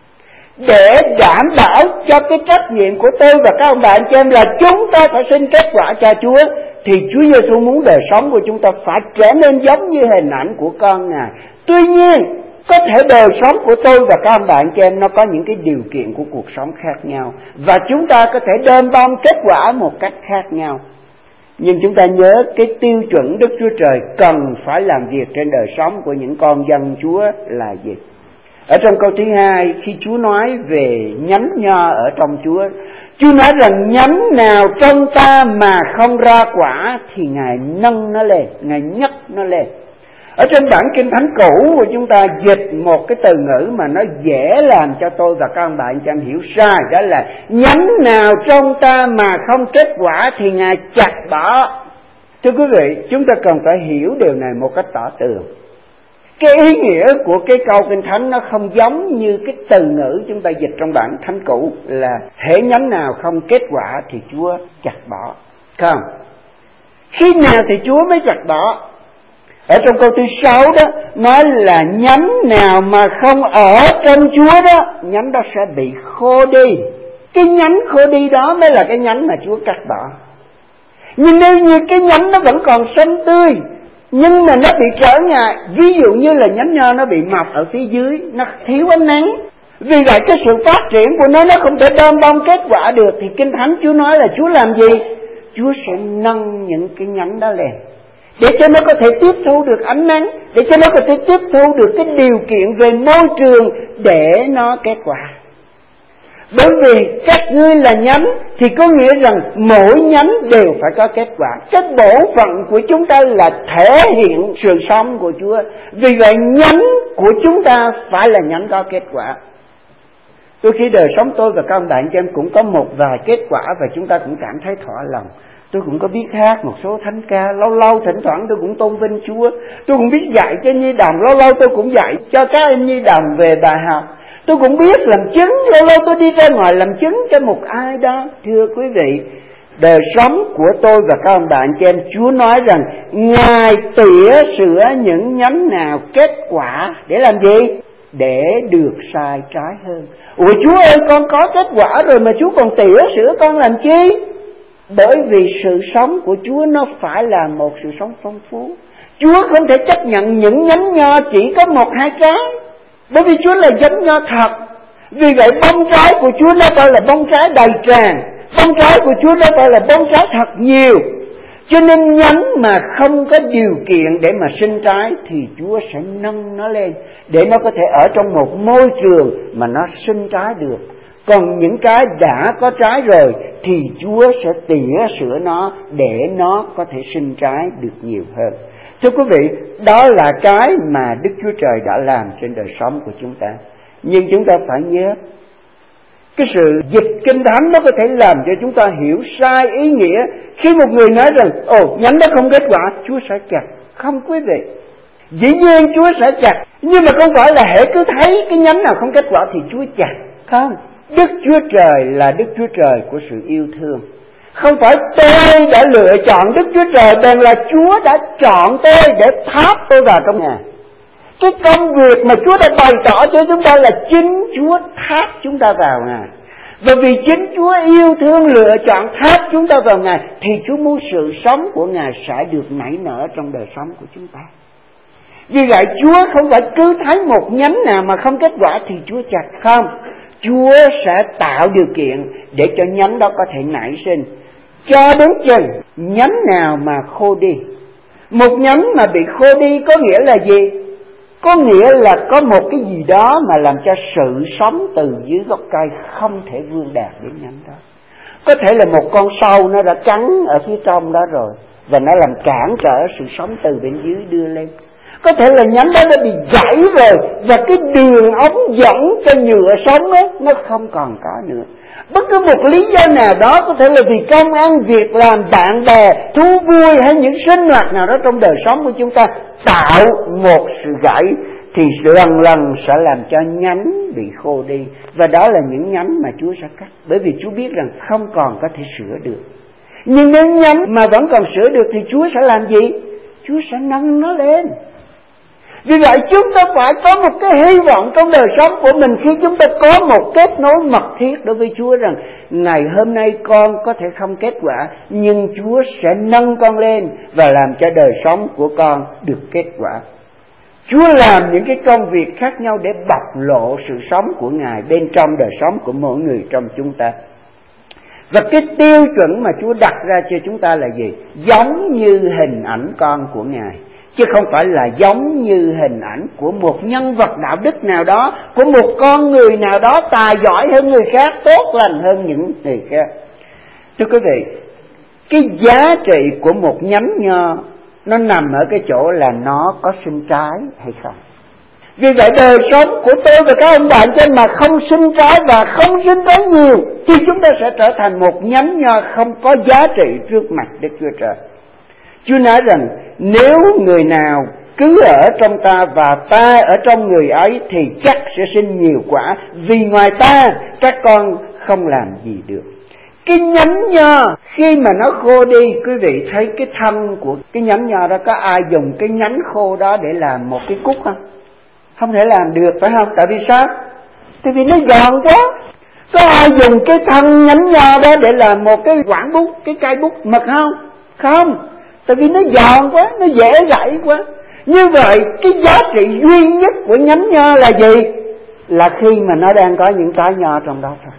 Để đảm bảo cho cái trách nhiệm của tôi và các ông bạn chị em là chúng ta phải sinh kết quả cho Chúa, thì Chúa Giêsu muốn đời sống của chúng ta phải trở nên giống như hình ảnh của con Ngài. Tuy nhiên, có thể đời sống của tôi và các ông bạn chị em nó có những cái điều kiện của cuộc sống khác nhau, và chúng ta có thể đơm bông kết quả một cách khác nhau. Nhưng chúng ta nhớ cái tiêu chuẩn Đức Chúa Trời cần phải làm việc trên đời sống của những con dân Chúa là gì? Ở trong câu thứ 2, khi Chúa nói về nhánh nho ở trong Chúa, Chúa nói rằng nhánh nào trong ta mà không ra quả thì Ngài nâng nó lên, Ngài nhấc nó lên. Ở trên bản Kinh Thánh cũ của chúng ta dịch một cái từ ngữ mà nó dễ làm cho tôi và các ông bạn cho em hiểu sai, đó là nhánh nào trong ta mà không kết quả thì Ngài chặt bỏ. Thưa quý vị, chúng ta cần phải hiểu điều này một cách tỏ tường. Cái ý nghĩa của cái câu Kinh Thánh nó không giống như cái từ ngữ chúng ta dịch trong bản Thánh cũ là hễ nhánh nào không kết quả thì Chúa chặt bỏ. Không, khi nào thì Chúa mới chặt bỏ? Ở trong câu thứ 6 đó nói là nhánh nào mà không ở trong Chúa đó, nhánh đó sẽ bị khô đi. Cái nhánh khô đi đó mới là cái nhánh mà Chúa cắt bỏ. Nhưng nếu như cái nhánh nó vẫn còn xanh tươi, nhưng mà nó bị trở ngại, ví dụ như là nhánh nho nó bị mọc ở phía dưới, nó thiếu ánh nắng, vì vậy cái sự phát triển của nó không thể đơm bông kết quả được, thì Kinh Thánh Chúa nói là Chúa làm gì? Chúa sẽ nâng những cái nhánh đó lên, để cho nó có thể tiếp thu được ánh nắng, để cho nó có thể tiếp thu được cái điều kiện về môi trường để nó kết quả. Bởi vì các ngươi là nhánh thì có nghĩa rằng mỗi nhánh đều phải có kết quả. Cái bổn phận của chúng ta là thể hiện sự sống của Chúa. Vì vậy nhánh của chúng ta phải là nhánh có kết quả. Đôi khi đời sống tôi và các ông bạn cho em cũng có một vài kết quả và chúng ta cũng cảm thấy thỏa lòng. Tôi cũng có biết hát một số thánh ca, lâu lâu thỉnh thoảng tôi cũng tôn vinh Chúa. Tôi cũng biết dạy cho nhi đồng, lâu lâu tôi cũng dạy cho các em nhi đồng về bài học. Tôi cũng biết làm chứng, lâu lâu tôi đi ra ngoài làm chứng cho một ai đó. Thưa quý vị, đời sống của tôi và các ông bạn cho em, Chúa nói rằng Ngài tỉa sửa những nhánh nào kết quả để làm gì? Để được sai trái hơn. Ủa Chúa ơi, con có kết quả rồi mà Chúa còn tỉa sửa con làm chi? Bởi vì sự sống của Chúa nó phải là một sự sống phong phú. Chúa không thể chấp nhận những nhánh nho chỉ có 1-2 trái, bởi vì Chúa là giống nho thật. Vì vậy bông trái của Chúa nó phải là bông trái đầy tràn, bông trái của Chúa nó phải là bông trái thật nhiều. Cho nên nhánh mà không có điều kiện để mà sinh trái thì Chúa sẽ nâng nó lên để nó có thể ở trong một môi trường mà nó sinh trái được. Còn những cái đã có trái rồi thì Chúa sẽ tỉa sửa nó để nó có thể sinh trái được nhiều hơn. Thưa quý vị, đó là cái mà Đức Chúa Trời đã làm trên đời sống của chúng ta. Nhưng chúng ta phải nhớ, cái sự dịch Kinh Thánh nó có thể làm cho chúng ta hiểu sai ý nghĩa. Khi một người nói rằng nhánh đó không kết quả, Chúa sẽ chặt. Không quý vị, dĩ nhiên Chúa sẽ chặt, nhưng mà không phải là hễ cứ thấy cái nhánh nào không kết quả thì Chúa chặt. Không, Đức Chúa Trời là Đức Chúa Trời của sự yêu thương. Không phải tôi đã lựa chọn Đức Chúa Trời, bèn là Chúa đã chọn tôi để tháp tôi vào trong Ngài. Cái công việc mà Chúa đã bày tỏ cho chúng ta là chính Chúa tháp chúng ta vào Ngài. Và vì chính Chúa yêu thương lựa chọn tháp chúng ta vào Ngài thì Chúa muốn sự sống của Ngài sẽ được nảy nở trong đời sống của chúng ta. Vì vậy Chúa không phải cứ thấy một nhánh nào mà không kết quả thì Chúa chặt. Không, Chúa sẽ tạo điều kiện để cho nhánh đó có thể nảy sinh, cho đến chừng nhánh nào mà khô đi. Một nhánh mà bị khô đi có nghĩa là gì? Có nghĩa là có một cái gì đó mà làm cho sự sống từ dưới gốc cây không thể vươn đạt đến nhánh đó. Có thể là một con sâu nó đã cắn ở phía trong đó rồi và nó làm cản trở sự sống từ bên dưới đưa lên. Có thể là nhánh đó đã bị gãy rồi và cái đường ống dẫn cho nhựa sống ấy, nó không còn có nữa. Bất cứ một lý do nào đó, có thể là vì công ăn việc làm, bạn bè, thú vui hay những sinh hoạt nào đó trong đời sống của chúng ta tạo một sự gãy thì lần lần sẽ làm cho nhánh bị khô đi. Và đó là những nhánh mà Chúa sẽ cắt, bởi vì Chúa biết rằng không còn có thể sửa được. Nhưng nếu nhánh mà vẫn còn sửa được thì Chúa sẽ làm gì? Chúa sẽ nâng nó lên. Vì vậy chúng ta phải có một cái hy vọng trong đời sống của mình khi chúng ta có một kết nối mật thiết đối với Chúa rằng ngày hôm nay con có thể không kết quả, nhưng Chúa sẽ nâng con lên và làm cho đời sống của con được kết quả. Chúa làm những cái công việc khác nhau để bộc lộ sự sống của Ngài bên trong đời sống của mỗi người trong chúng ta. Và cái tiêu chuẩn mà Chúa đặt ra cho chúng ta là gì? Giống như hình ảnh con của Ngài, chứ không phải là giống như hình ảnh của một nhân vật đạo đức nào đó, của một con người nào đó tài giỏi hơn người khác, tốt lành hơn những người khác. Thưa quý vị, cái giá trị của một nhánh nho nó nằm ở cái chỗ là nó có sinh trái hay không. Vì vậy đời sống của tôi và các ông bạn trên mà không sinh trái và không sinh trái nhiều thì chúng ta sẽ trở thành một nhánh nho không có giá trị trước mặt Đức Chúa Trời. Chúa nói rằng nếu người nào cứ ở trong ta và ta ở trong người ấy thì chắc sẽ sinh nhiều quả, vì ngoài ta các con không làm gì được. Cái nhánh nho khi mà nó khô đi, quý vị thấy cái thân của cái nhánh nho đó, có ai dùng cái nhánh khô đó để làm một cái cúc không? Không thể làm được, phải không? Tại vì sao? Tại vì nó giòn quá. Có ai dùng cái thân nhánh nho đó để làm một cái quảng bút, cái cây bút mực không? Không, tại vì nó giòn quá, nó dễ gãy quá. Như vậy cái giá trị duy nhất của nhánh nho là gì? Là khi mà nó đang có những trái nho trong đó thôi.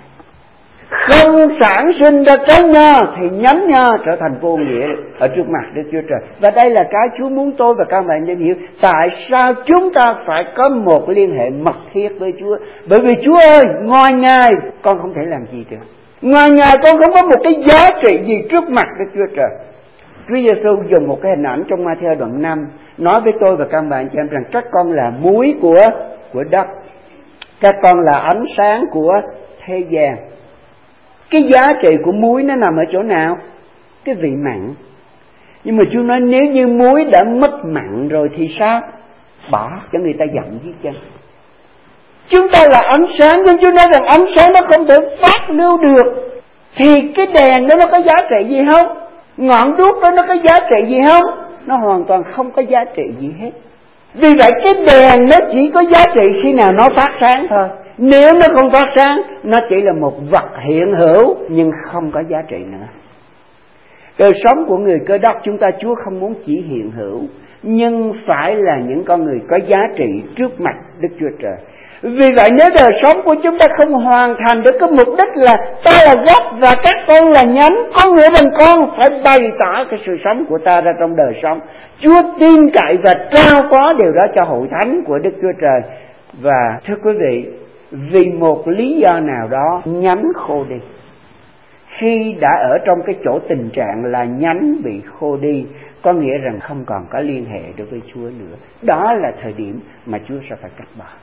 Không sản sinh ra trái nho thì nhánh nho trở thành vô nghĩa ở trước mặt Đức Chúa Trời. Và đây là cái Chúa muốn tôi và các bạn nên hiểu. Tại sao chúng ta phải có một liên hệ mật thiết với Chúa? Bởi vì Chúa ơi, ngoài Ngài con không thể làm gì được. Ngoài Ngài con không có một cái giá trị gì trước mặt Đức Chúa Trời. Chúa Giêsu dùng một cái hình ảnh trong Ma-thi-ơ đoạn 5 nói với tôi và các bạn chị em rằng các con là muối của đất. các con là ánh sáng của thế gian. Cái giá trị của muối nó nằm ở chỗ nào? Cái vị mặn. Nhưng mà Chúa nói nếu như muối đã mất mặn rồi thì sao? Bỏ cho người ta dặm dưới chân. Chúng ta là ánh sáng, nhưng Chúa nói rằng ánh sáng nó không thể phát lưu được. Thì cái đèn đó nó có giá trị gì không? Ngọn đuốc đó nó có giá trị gì không? Nó hoàn toàn không có giá trị gì hết. Vì vậy cái đèn nó chỉ có giá trị khi nào nó phát sáng thôi. Nếu nó không phát sáng, nó chỉ là một vật hiện hữu nhưng không có giá trị nữa. Đời sống của người Cơ Đốc chúng ta, Chúa không muốn chỉ hiện hữu, nhưng phải là những con người có giá trị trước mặt Đức Chúa Trời. Vì vậy nếu đời sống của chúng ta không hoàn thành được cái mục đích là ta là gốc và các con là nhánh, con người mình con phải bày tỏ cái sự sống của ta ra trong đời sống. Chúa tin cậy và trao phó điều đó cho hội thánh của Đức Chúa Trời. Và thưa quý vị, vì một lý do nào đó nhánh khô đi. Khi đã ở trong cái chỗ tình trạng là nhánh bị khô đi, có nghĩa rằng không còn có liên hệ đối với Chúa nữa. Đó là thời điểm mà Chúa sẽ phải cắt bỏ.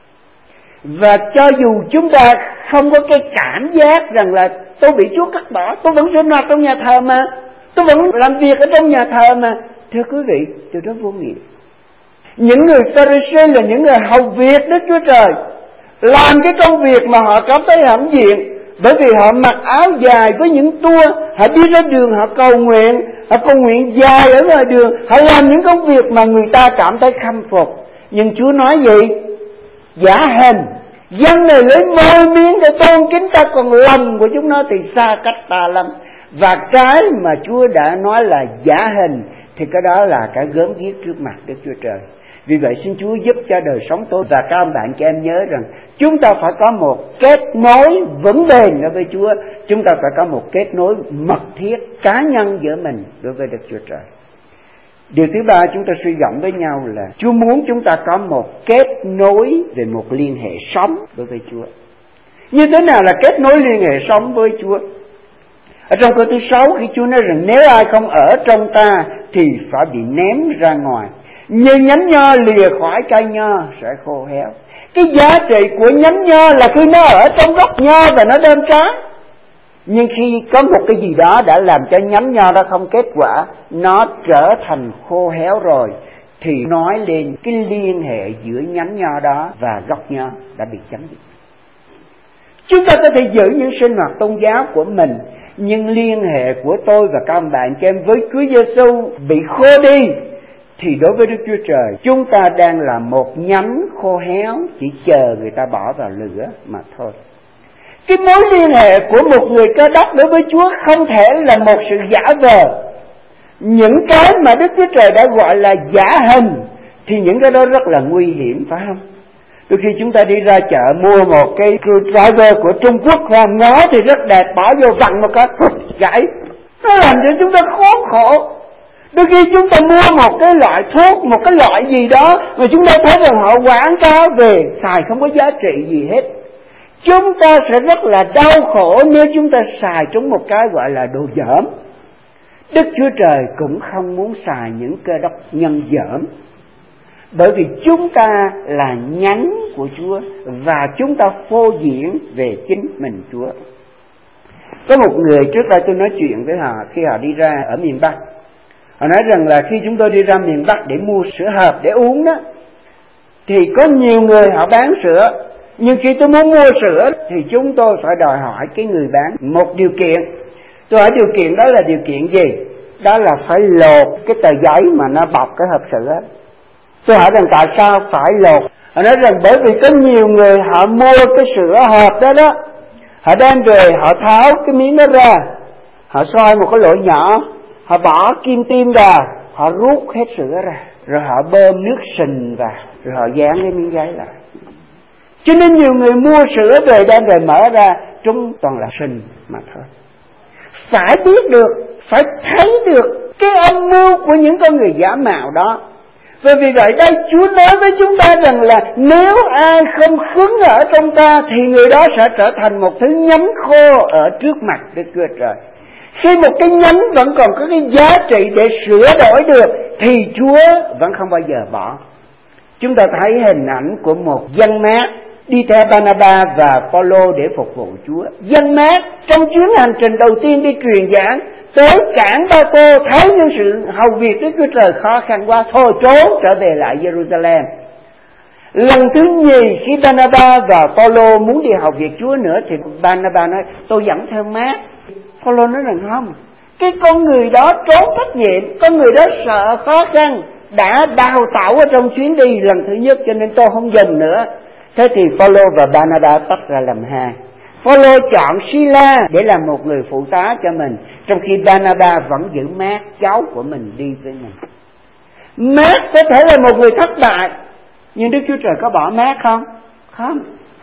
Và cho dù chúng ta không có cái cảm giác rằng là tôi bị Chúa cắt bỏ, tôi vẫn sinh hoạt trong nhà thờ mà, tôi vẫn làm việc ở trong nhà thờ mà, thưa quý vị, điều đó vô nghĩa. Những người Pharisee là những người hầu việc Đức Chúa Trời, làm cái công việc mà họ cảm thấy hãnh diện, bởi vì họ mặc áo dài với những tua, họ đi ra đường họ cầu nguyện dài ở ngoài đường, họ làm những công việc mà người ta cảm thấy khâm phục. Nhưng Chúa nói gì? Giả hình, dân này lấy môi miếng để tôn kính ta, còn lòng của chúng nó thì xa cách ta lắm. Và cái mà Chúa đã nói là giả hình thì cái đó là cái gớm ghiếc trước mặt Đức Chúa Trời. Vì vậy xin Chúa giúp cho đời sống tôi và các bạn chị em nhớ rằng chúng ta phải có một kết nối vững bền đối với Chúa. Chúng ta phải có một kết nối mật thiết cá nhân giữa mình đối với Đức Chúa Trời. Điều thứ ba chúng ta suy gẫm với nhau là Chúa muốn chúng ta có một kết nối về một liên hệ sống đối với Chúa. Như thế nào là kết nối liên hệ sống với Chúa? Ở trong câu thứ 6 khi Chúa nói rằng nếu ai không ở trong ta thì phải bị ném ra ngoài, như nhánh nho lìa khỏi cây nho sẽ khô héo. Cái giá trị của nhánh nho là khi nó ở trong gốc nho và nó đơm trái. Nhưng khi có một cái gì đó đã làm cho nhánh nho đó không kết quả, nó trở thành khô héo rồi, thì nói lên cái liên hệ giữa nhánh nho đó và gốc nho đã bị chấm dứt. Chúng ta có thể giữ những sinh hoạt tôn giáo của mình, nhưng liên hệ của tôi và các bạn chị em với Chúa Giêsu bị khô đi, thì đối với Đức Chúa Trời chúng ta đang là một nhánh khô héo chỉ chờ người ta bỏ vào lửa mà thôi. Cái mối liên hệ của một người Cơ Đốc đối với Chúa không thể là một sự giả vờ. Những cái mà Đức Chúa Trời đã gọi là giả hình thì những cái đó rất là nguy hiểm, phải không? Đôi khi chúng ta đi ra chợ mua một cái screwdriver của Trung Quốc, ngó thì rất đẹp, bỏ vô vặn một cái gãy, nó làm cho chúng ta khốn khổ. Đôi khi chúng ta mua một cái loại thuốc, một cái loại gì đó mà chúng ta thấy rằng họ quảng cáo về xài không có giá trị gì hết. Chúng ta sẽ rất là đau khổ nếu chúng ta xài trúng một cái gọi là đồ dởm. Đức Chúa Trời cũng không muốn xài những Cơ Đốc nhân dởm, bởi vì chúng ta là nhánh của Chúa và chúng ta phô diễn về chính mình Chúa. Có một người trước đây tôi nói chuyện với họ khi họ đi ra ở miền Bắc. Họ nói rằng là khi chúng tôi đi ra miền Bắc để mua sữa hộp để uống đó, thì có nhiều người họ bán sữa, nhưng khi tôi muốn mua sữa thì chúng tôi phải đòi hỏi cái người bán một điều kiện. Tôi hỏi điều kiện đó là điều kiện gì? Đó là phải lột cái tờ giấy mà nó bọc cái hộp sữa. Tôi hỏi rằng tại sao phải lột? Họ nói rằng bởi vì có nhiều người họ mua cái sữa hộp đó đó, họ đem về họ tháo cái miếng đó ra, họ soi một cái lỗ nhỏ, họ bỏ kim tiêm vào, họ rút hết sữa ra, rồi họ bơm nước sình vào, rồi họ dán cái miếng giấy lại. Cho nên nhiều người mua sữa về đem về mở ra, chúng toàn là sình mà thôi. Phải biết được, phải thấy được cái âm mưu của những con người giả mạo đó. Và vì vậy đây Chúa nói với chúng ta rằng là nếu ai không khứng ở trong ta thì người đó sẽ trở thành một thứ nhánh khô ở trước mặt Đức Chúa Trời. Khi một cái nhánh vẫn còn có cái giá trị để sửa đổi được thì Chúa vẫn không bao giờ bỏ. Chúng ta thấy hình ảnh của một dân mát đi theo Barnabas và Phaolô để phục vụ Chúa. Dân Mát trong chuyến hành trình đầu tiên đi truyền giảng tới cảng Ba Tô, thấy những sự hầu việc Đức Chúa Trời khó khăn quá, thôi trốn trở về lại Jerusalem. Lần thứ nhì khi Barnabas và Phaolô muốn đi hầu việc Chúa nữa thì Barnabas nói tôi dẫn theo Mát. Phaolô nói rằng không, cái con người đó trốn trách nhiệm, con người đó sợ khó khăn, đã đào tạo ở trong chuyến đi lần thứ nhất cho nên tôi không dùng nữa. Thế thì Phaolô và Barnabas tách ra làm hai. Phaolô chọn Sila để làm một người phụ tá cho mình, trong khi Barnabas vẫn giữ Mát cháu của mình đi với mình. Mát có thể là một người thất bại, nhưng Đức Chúa Trời có bỏ Mát không? Không.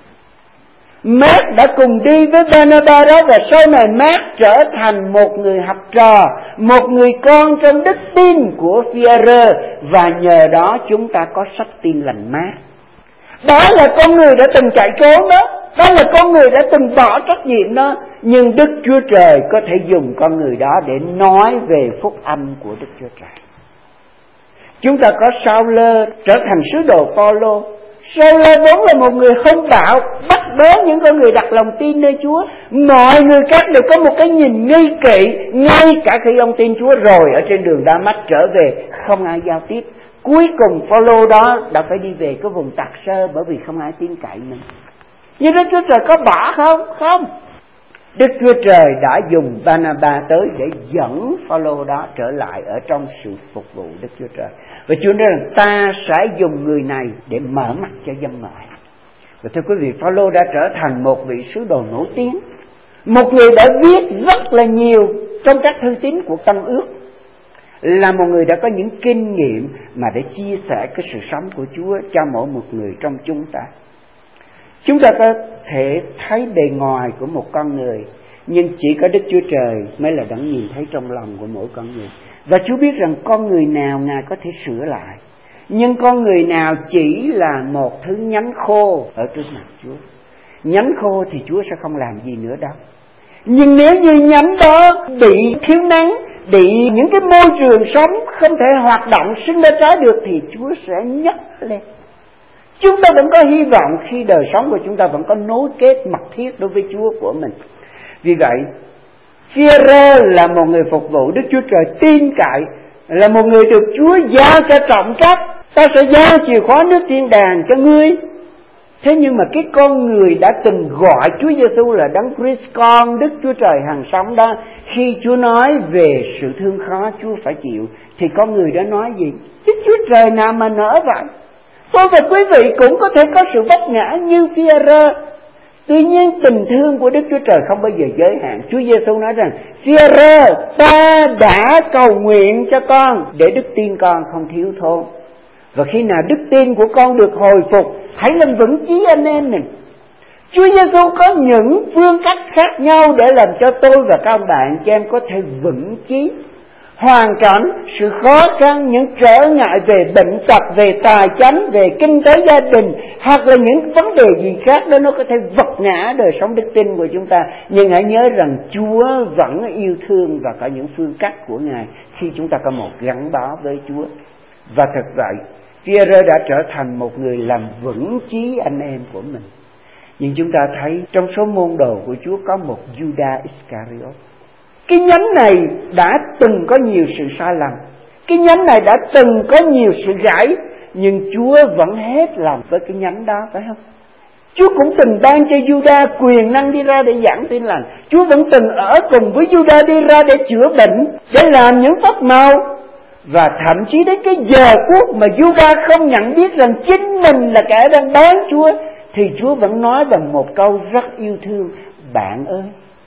Mát đã cùng đi với Barnabas đó, và sau này Mát trở thành một người học trò, một người con trong đức tin của Phi-e-rơ, và nhờ đó chúng ta có sách Tin Lành Mát. Đó là con người đã từng chạy trốn đó, đó là con người đã từng bỏ trách nhiệm đó, nhưng Đức Chúa Trời có thể dùng con người đó để nói về phúc âm của Đức Chúa Trời. Chúng ta có Sao-lơ trở thành sứ đồ Phaolô. Sao-lơ vốn là một người hung bạo, bắt bớ những con người đặt lòng tin nơi Chúa. Mọi người khác đều có một cái nhìn nghi kỵ, ngay cả khi ông tin Chúa rồi ở trên đường Đa-mách trở về không ai giao tiếp. Cuối cùng Phaolô đó đã phải đi về cái vùng Tạc Sơ bởi vì không ai tin cậy mình. Nhưng Đức Chúa Trời có bỏ không? Không. Đức Chúa Trời đã dùng Barnabas tới để dẫn Phaolô đó trở lại ở trong sự phục vụ Đức Chúa Trời. Và Chúa nói rằng ta sẽ dùng người này để mở mắt cho dân ngoại. Và thưa quý vị, Phaolô đã trở thành một vị sứ đồ nổi tiếng, một người đã viết rất là nhiều trong các thư tín của Tân Ước, là một người đã có những kinh nghiệm mà để chia sẻ cái sự sống của Chúa cho mỗi một người trong chúng ta. Chúng ta có thể thấy bề ngoài của một con người, nhưng chỉ có Đức Chúa Trời mới là đấng nhìn thấy trong lòng của mỗi con người. Và Chúa biết rằng con người nào Ngài có thể sửa lại, nhưng con người nào chỉ là một thứ nhánh khô ở trước mặt Chúa. Nhánh khô thì Chúa sẽ không làm gì nữa đâu. Nhưng nếu như nhánh đó bị thiếu nắng, bị những cái môi trường sống không thể hoạt động sinh ra trái được, thì Chúa sẽ nhấc lên. Chúng ta vẫn có hy vọng khi đời sống của chúng ta vẫn có nối kết mật thiết đối với Chúa của mình. Vì vậy, Phi-e-rơ là một người phục vụ Đức Chúa Trời tin cậy, là một người được Chúa giao cho trọng trách. Ta sẽ giao chìa khóa nước thiên đàng cho ngươi. Thế nhưng mà cái con người đã từng gọi Chúa Giêsu là Đấng Christ, con Đức Chúa Trời hằng sống đó, khi Chúa nói về sự thương khó Chúa phải chịu, thì con người đã nói gì? Đức Chúa Trời nào mà nỡ vậy? Tôi và quý vị cũng có thể có sự vấp ngã như Phi-e-rơ. Tuy nhiên tình thương của Đức Chúa Trời không bao giờ giới hạn. Chúa Giêsu nói rằng: Phi-e-rơ, ta đã cầu nguyện cho con để đức tin con không thiếu thốn. Và khi nào đức tin của con được hồi phục, hãy làm vững chí anh em mình. Chúa Giêsu có những phương cách khác nhau để làm cho tôi và các ông bạn chị em có thể vững chí. Hoàn cảnh, sự khó khăn, những trở ngại về bệnh tật, về tài chánh, về kinh tế gia đình, hoặc là những vấn đề gì khác đó, nó có thể vật ngã đời sống đức tin của chúng ta. Nhưng hãy nhớ rằng Chúa vẫn yêu thương và có những phương cách của Ngài khi chúng ta có một gắn bó với Chúa. Và thật vậy, Phi-e-rơ đã trở thành một người làm vững chí anh em của mình. Nhưng chúng ta thấy trong số môn đồ của Chúa có một Judas Iscariot. Cái nhánh này đã từng có nhiều sự sai lầm, cái nhánh này đã từng có nhiều sự gãy, nhưng Chúa vẫn hết lòng với cái nhánh đó, phải không? Chúa cũng từng ban cho Judas quyền năng đi ra để giảng tin lành. Chúa vẫn từng ở cùng với Judas đi ra để chữa bệnh, để làm những phép màu. Và thậm chí đến cái giờ phút mà Judas không nhận biết rằng chính mình là kẻ đang bán Chúa, thì Chúa vẫn nói bằng một câu rất yêu thương: bạn ơi,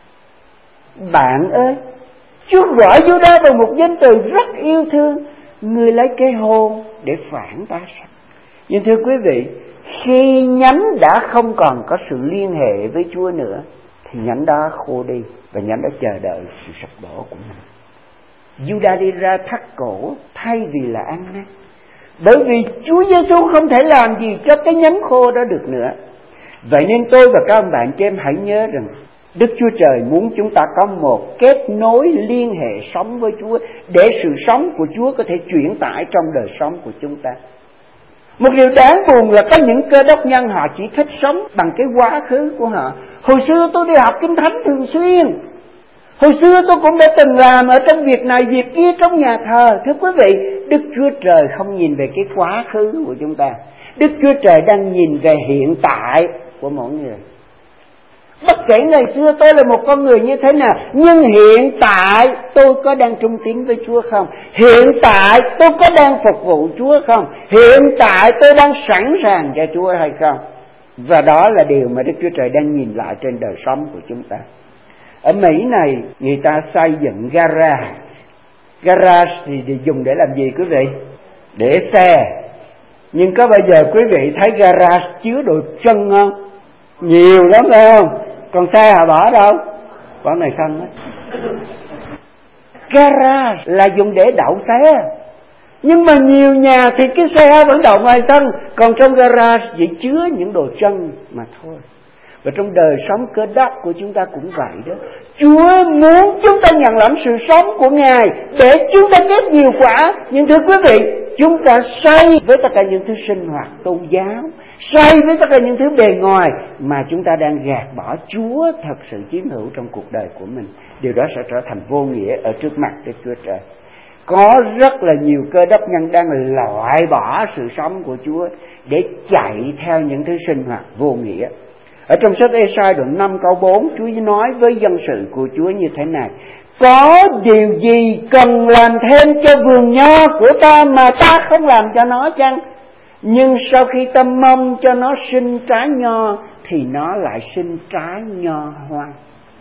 bạn ơi. Chúa gọi Judas bằng một danh từ rất yêu thương: ngươi lấy cái hôn để phản ta sao? Nhưng thưa quý vị, khi nhánh đã không còn có sự liên hệ với Chúa nữa, thì nhánh đó khô đi, và nhánh đó chờ đợi sự sụp đổ của mình. Judas đi ra thắt cổ thay vì là ăn năn, bởi vì Chúa Giêsu không thể làm gì cho cái nhánh khô đó được nữa. Vậy nên tôi và các ông bạn chị em hãy nhớ rằng Đức Chúa Trời muốn chúng ta có một kết nối liên hệ sống với Chúa, để sự sống của Chúa có thể chuyển tải trong đời sống của chúng ta. Một điều đáng buồn là có những cơ đốc nhân họ chỉ thích sống bằng cái quá khứ của họ. Hồi xưa tôi đi học Kinh Thánh thường xuyên. Hồi xưa tôi cũng đã từng làm ở trong việc này việc kia trong nhà thờ. Thưa quý vị, Đức Chúa Trời không nhìn về cái quá khứ của chúng ta. Đức Chúa Trời đang nhìn về hiện tại của mỗi người. Bất kể ngày xưa tôi là một con người như thế nào, nhưng hiện tại tôi có đang trung tín với Chúa không? Hiện tại tôi có đang phục vụ Chúa không? Hiện tại tôi đang sẵn sàng cho Chúa hay không? Và đó là điều mà Đức Chúa Trời đang nhìn lại trên đời sống của chúng ta. Ở Mỹ này, người ta xây dựng garage. Garage thì dùng để làm gì quý vị? Để xe. Nhưng có bao giờ quý vị thấy garage chứa đồ chân không? Nhiều lắm phải không? Còn xe họ bỏ đâu? Bỏ này không á. Garage là dùng để đậu xe. Nhưng mà nhiều nhà thì cái xe vẫn đậu ngoài sân, còn trong garage chỉ chứa những đồ chân mà thôi. Và trong đời sống Cơ Đốc của chúng ta cũng vậy đó. Chúa muốn chúng ta nhận lãnh sự sống của Ngài để chúng ta kết nhiều quả. Nhưng thưa quý vị, chúng ta say với tất cả những thứ sinh hoạt tôn giáo, say với tất cả những thứ bề ngoài, mà chúng ta đang gạt bỏ Chúa thật sự chiếm hữu trong cuộc đời của mình. Điều đó sẽ trở thành vô nghĩa ở trước mặt Đức Chúa Trời. Có rất là nhiều Cơ Đốc nhân đang loại bỏ sự sống của Chúa để chạy theo những thứ sinh hoạt vô nghĩa. Ở trong sách Ê-sai đoạn 5 câu 4, Chúa nói với dân sự của Chúa như thế này: có điều gì cần làm thêm cho vườn nho của ta mà ta không làm cho nó chăng? Nhưng sau khi ta mong cho nó sinh trái nho thì nó lại sinh trái nho hoang.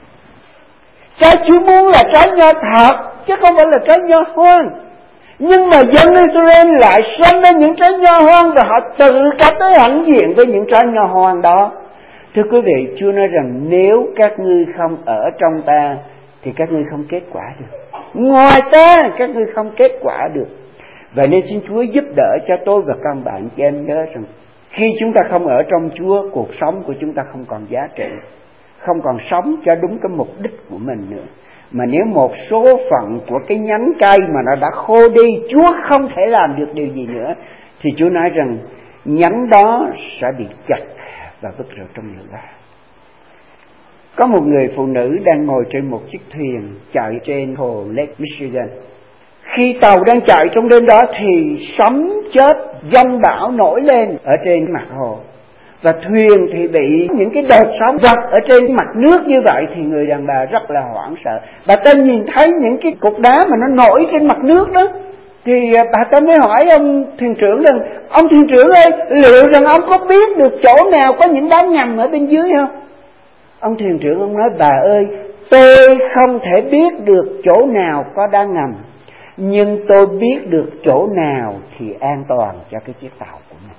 Trái Chúa muốn là trái nho thật, chứ không phải là trái nho hoang. Nhưng mà dân Israel lại sanh ra những trái nho hoang, và họ tự cảm thấy hãnh diện với những trái nho hoang đó. Thưa quý vị, Chúa nói rằng nếu các ngươi không ở trong ta thì các ngươi không kết quả được. Ngoài ta các ngươi không kết quả được. Vậy nên xin Chúa giúp đỡ cho tôi và các bạn chị em nhớ rằng khi chúng ta không ở trong Chúa, cuộc sống của chúng ta không còn giá trị, không còn sống cho đúng cái mục đích của mình nữa. Mà nếu một số phận của cái nhánh cây mà nó đã khô đi, Chúa không thể làm được điều gì nữa, thì Chúa nói rằng nhánh đó sẽ bị chặt và vứt vào trong lửa. Có một người phụ nữ đang ngồi trên một chiếc thuyền chạy trên hồ Lake Michigan. Khi tàu đang chạy trong đêm đó thì sấm chớp giông bão nổi lên ở trên mặt hồ, và thuyền thì bị những cái đợt sóng vật ở trên mặt nước như vậy. Thì người đàn bà rất là hoảng sợ. Bà ta nhìn thấy những cái cục đá mà nó nổi trên mặt nước đó, thì bà ta mới hỏi ông thuyền trưởng rằng: ông thuyền trưởng ơi, liệu rằng ông có biết được chỗ nào có những đá ngầm ở bên dưới không? Ông thuyền trưởng ông nói: bà ơi, tôi không thể biết được chỗ nào có đá ngầm, nhưng tôi biết được chỗ nào thì an toàn cho cái chiếc tàu của mình.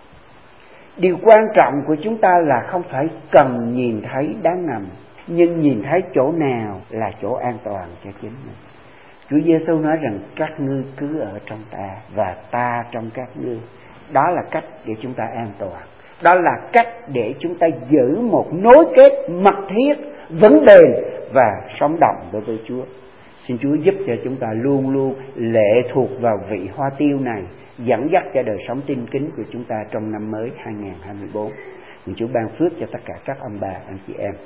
Điều quan trọng của chúng ta là không phải cần nhìn thấy đá ngầm, nhưng nhìn thấy chỗ nào là chỗ an toàn cho chính mình. Chúa Giêsu nói rằng các ngươi cứ ở trong ta và ta trong các ngươi. Đó là cách để chúng ta an toàn. Đó là cách để chúng ta giữ một nối kết mật thiết, vững bền và sống động đối với Chúa. Xin Chúa giúp cho chúng ta luôn luôn lệ thuộc vào vị hoa tiêu này, dẫn dắt cho đời sống tin kính của chúng ta trong năm mới 2024. Nguyện Chúa ban phước cho tất cả các ông bà, anh chị em.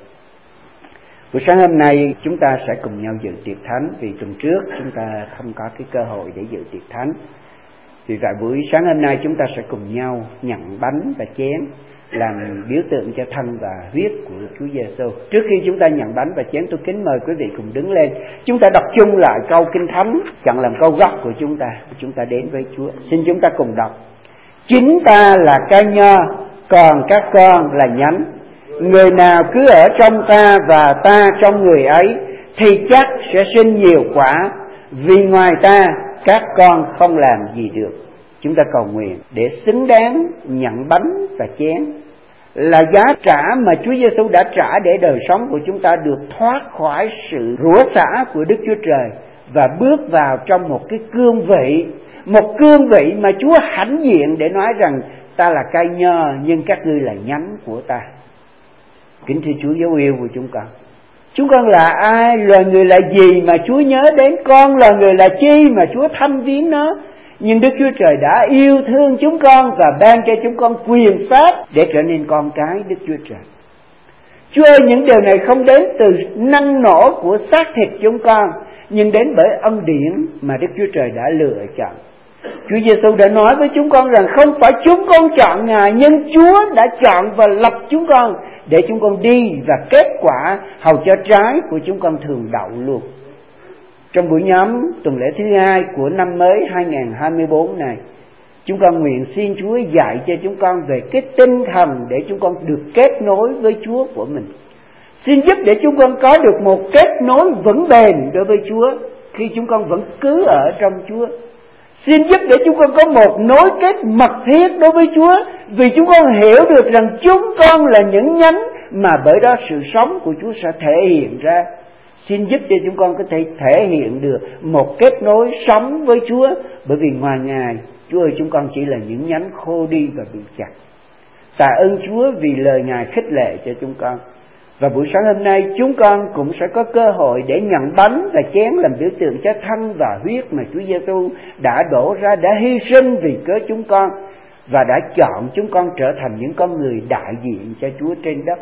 Buổi sáng hôm nay chúng ta sẽ cùng nhau dự tiệc thánh, vì tuần trước chúng ta không có cái cơ hội để dự tiệc thánh. Vì vậy buổi sáng hôm nay chúng ta sẽ cùng nhau nhận bánh và chén làm biểu tượng cho thân và huyết của Chúa Giêsu. Trước khi chúng ta nhận bánh và chén, tôi kính mời quý vị cùng đứng lên. Chúng ta đọc chung lại câu Kinh Thánh, chọn làm câu gốc của chúng ta đến với Chúa. Xin chúng ta cùng đọc: chính ta là cây nho, còn các con là nhánh. Người nào cứ ở trong ta và ta trong người ấy thì chắc sẽ sinh nhiều quả, vì ngoài ta các con không làm gì được. Chúng ta cầu nguyện để xứng đáng nhận bánh và chén, là giá trả mà Chúa Giêsu đã trả để đời sống của chúng ta được thoát khỏi sự rủa xả của Đức Chúa Trời và bước vào trong một cái cương vị mà Chúa hãnh diện để nói rằng ta là cây nho nhưng các ngươi là nhánh của ta. Kính thưa Chúa dấu yêu của chúng con là ai, loài người là gì mà Chúa nhớ đến con, loài người là chi mà Chúa thăm viếng nó. Nhưng Đức Chúa Trời đã yêu thương chúng con và ban cho chúng con quyền pháp để trở nên con cái Đức Chúa Trời. Chúa ơi, những điều này không đến từ năng nổ của xác thịt chúng con, nhưng đến bởi ân điển mà Đức Chúa Trời đã lựa chọn. Chúa Giêsu đã nói với chúng con rằng không phải chúng con chọn Ngài, nhưng Chúa đã chọn và lập chúng con để chúng con đi và kết quả hầu cho trái của chúng con thường đậu luôn. Trong buổi nhóm tuần lễ thứ 2 của năm mới 2024 này, chúng con nguyện xin Chúa dạy cho chúng con về cái tinh thần để chúng con được kết nối với Chúa của mình. Xin giúp để chúng con có được một kết nối vững bền đối với Chúa khi chúng con vẫn cứ ở trong Chúa. Xin giúp để chúng con có một nối kết mật thiết đối với Chúa, vì chúng con hiểu được rằng chúng con là những nhánh mà bởi đó sự sống của Chúa sẽ thể hiện ra. Xin giúp cho chúng con có thể thể hiện được một kết nối sống với Chúa, bởi vì ngoài Ngài, Chúa ơi, chúng con chỉ là những nhánh khô đi và bị chặt. Tạ ơn Chúa vì lời Ngài khích lệ cho chúng con. Và buổi sáng hôm nay chúng con cũng sẽ có cơ hội để nhận bánh và chén làm biểu tượng cho thân và huyết mà Chúa Giêsu đã đổ ra, đã hy sinh vì cớ chúng con, và đã chọn chúng con trở thành những con người đại diện cho Chúa trên đất.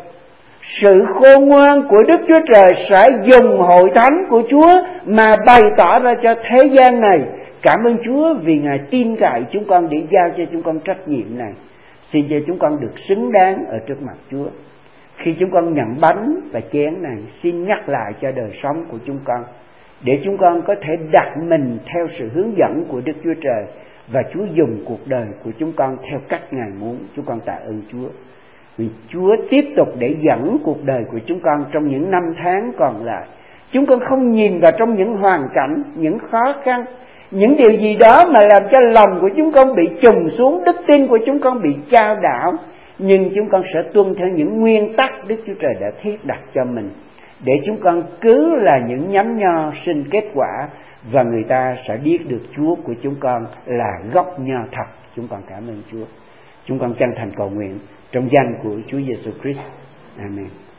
Sự khôn ngoan của Đức Chúa Trời sẽ dùng hội thánh của Chúa mà bày tỏ ra cho thế gian này. Cảm ơn Chúa vì Ngài tin cậy chúng con để giao cho chúng con trách nhiệm này. Xin cho chúng con được xứng đáng ở trước mặt Chúa. Khi chúng con nhận bánh và chén này, xin nhắc lại cho đời sống của chúng con, để chúng con có thể đặt mình theo sự hướng dẫn của Đức Chúa Trời, và Chúa dùng cuộc đời của chúng con theo cách Ngài muốn. Chúng con tạ ơn Chúa vì Chúa tiếp tục để dẫn cuộc đời của chúng con trong những năm tháng còn lại. Chúng con không nhìn vào trong những hoàn cảnh, những khó khăn, những điều gì đó mà làm cho lòng của chúng con bị trùng xuống, đức tin của chúng con bị chao đảo, nhưng chúng con sẽ tuân theo những nguyên tắc Đức Chúa Trời đã thiết đặt cho mình, để chúng con cứ là những nhánh nho sinh kết quả, và người ta sẽ biết được Chúa của chúng con là gốc nho thật. Chúng con cảm ơn Chúa. Chúng con chân thành cầu nguyện trong danh của Chúa Giêsu Christ. Amen.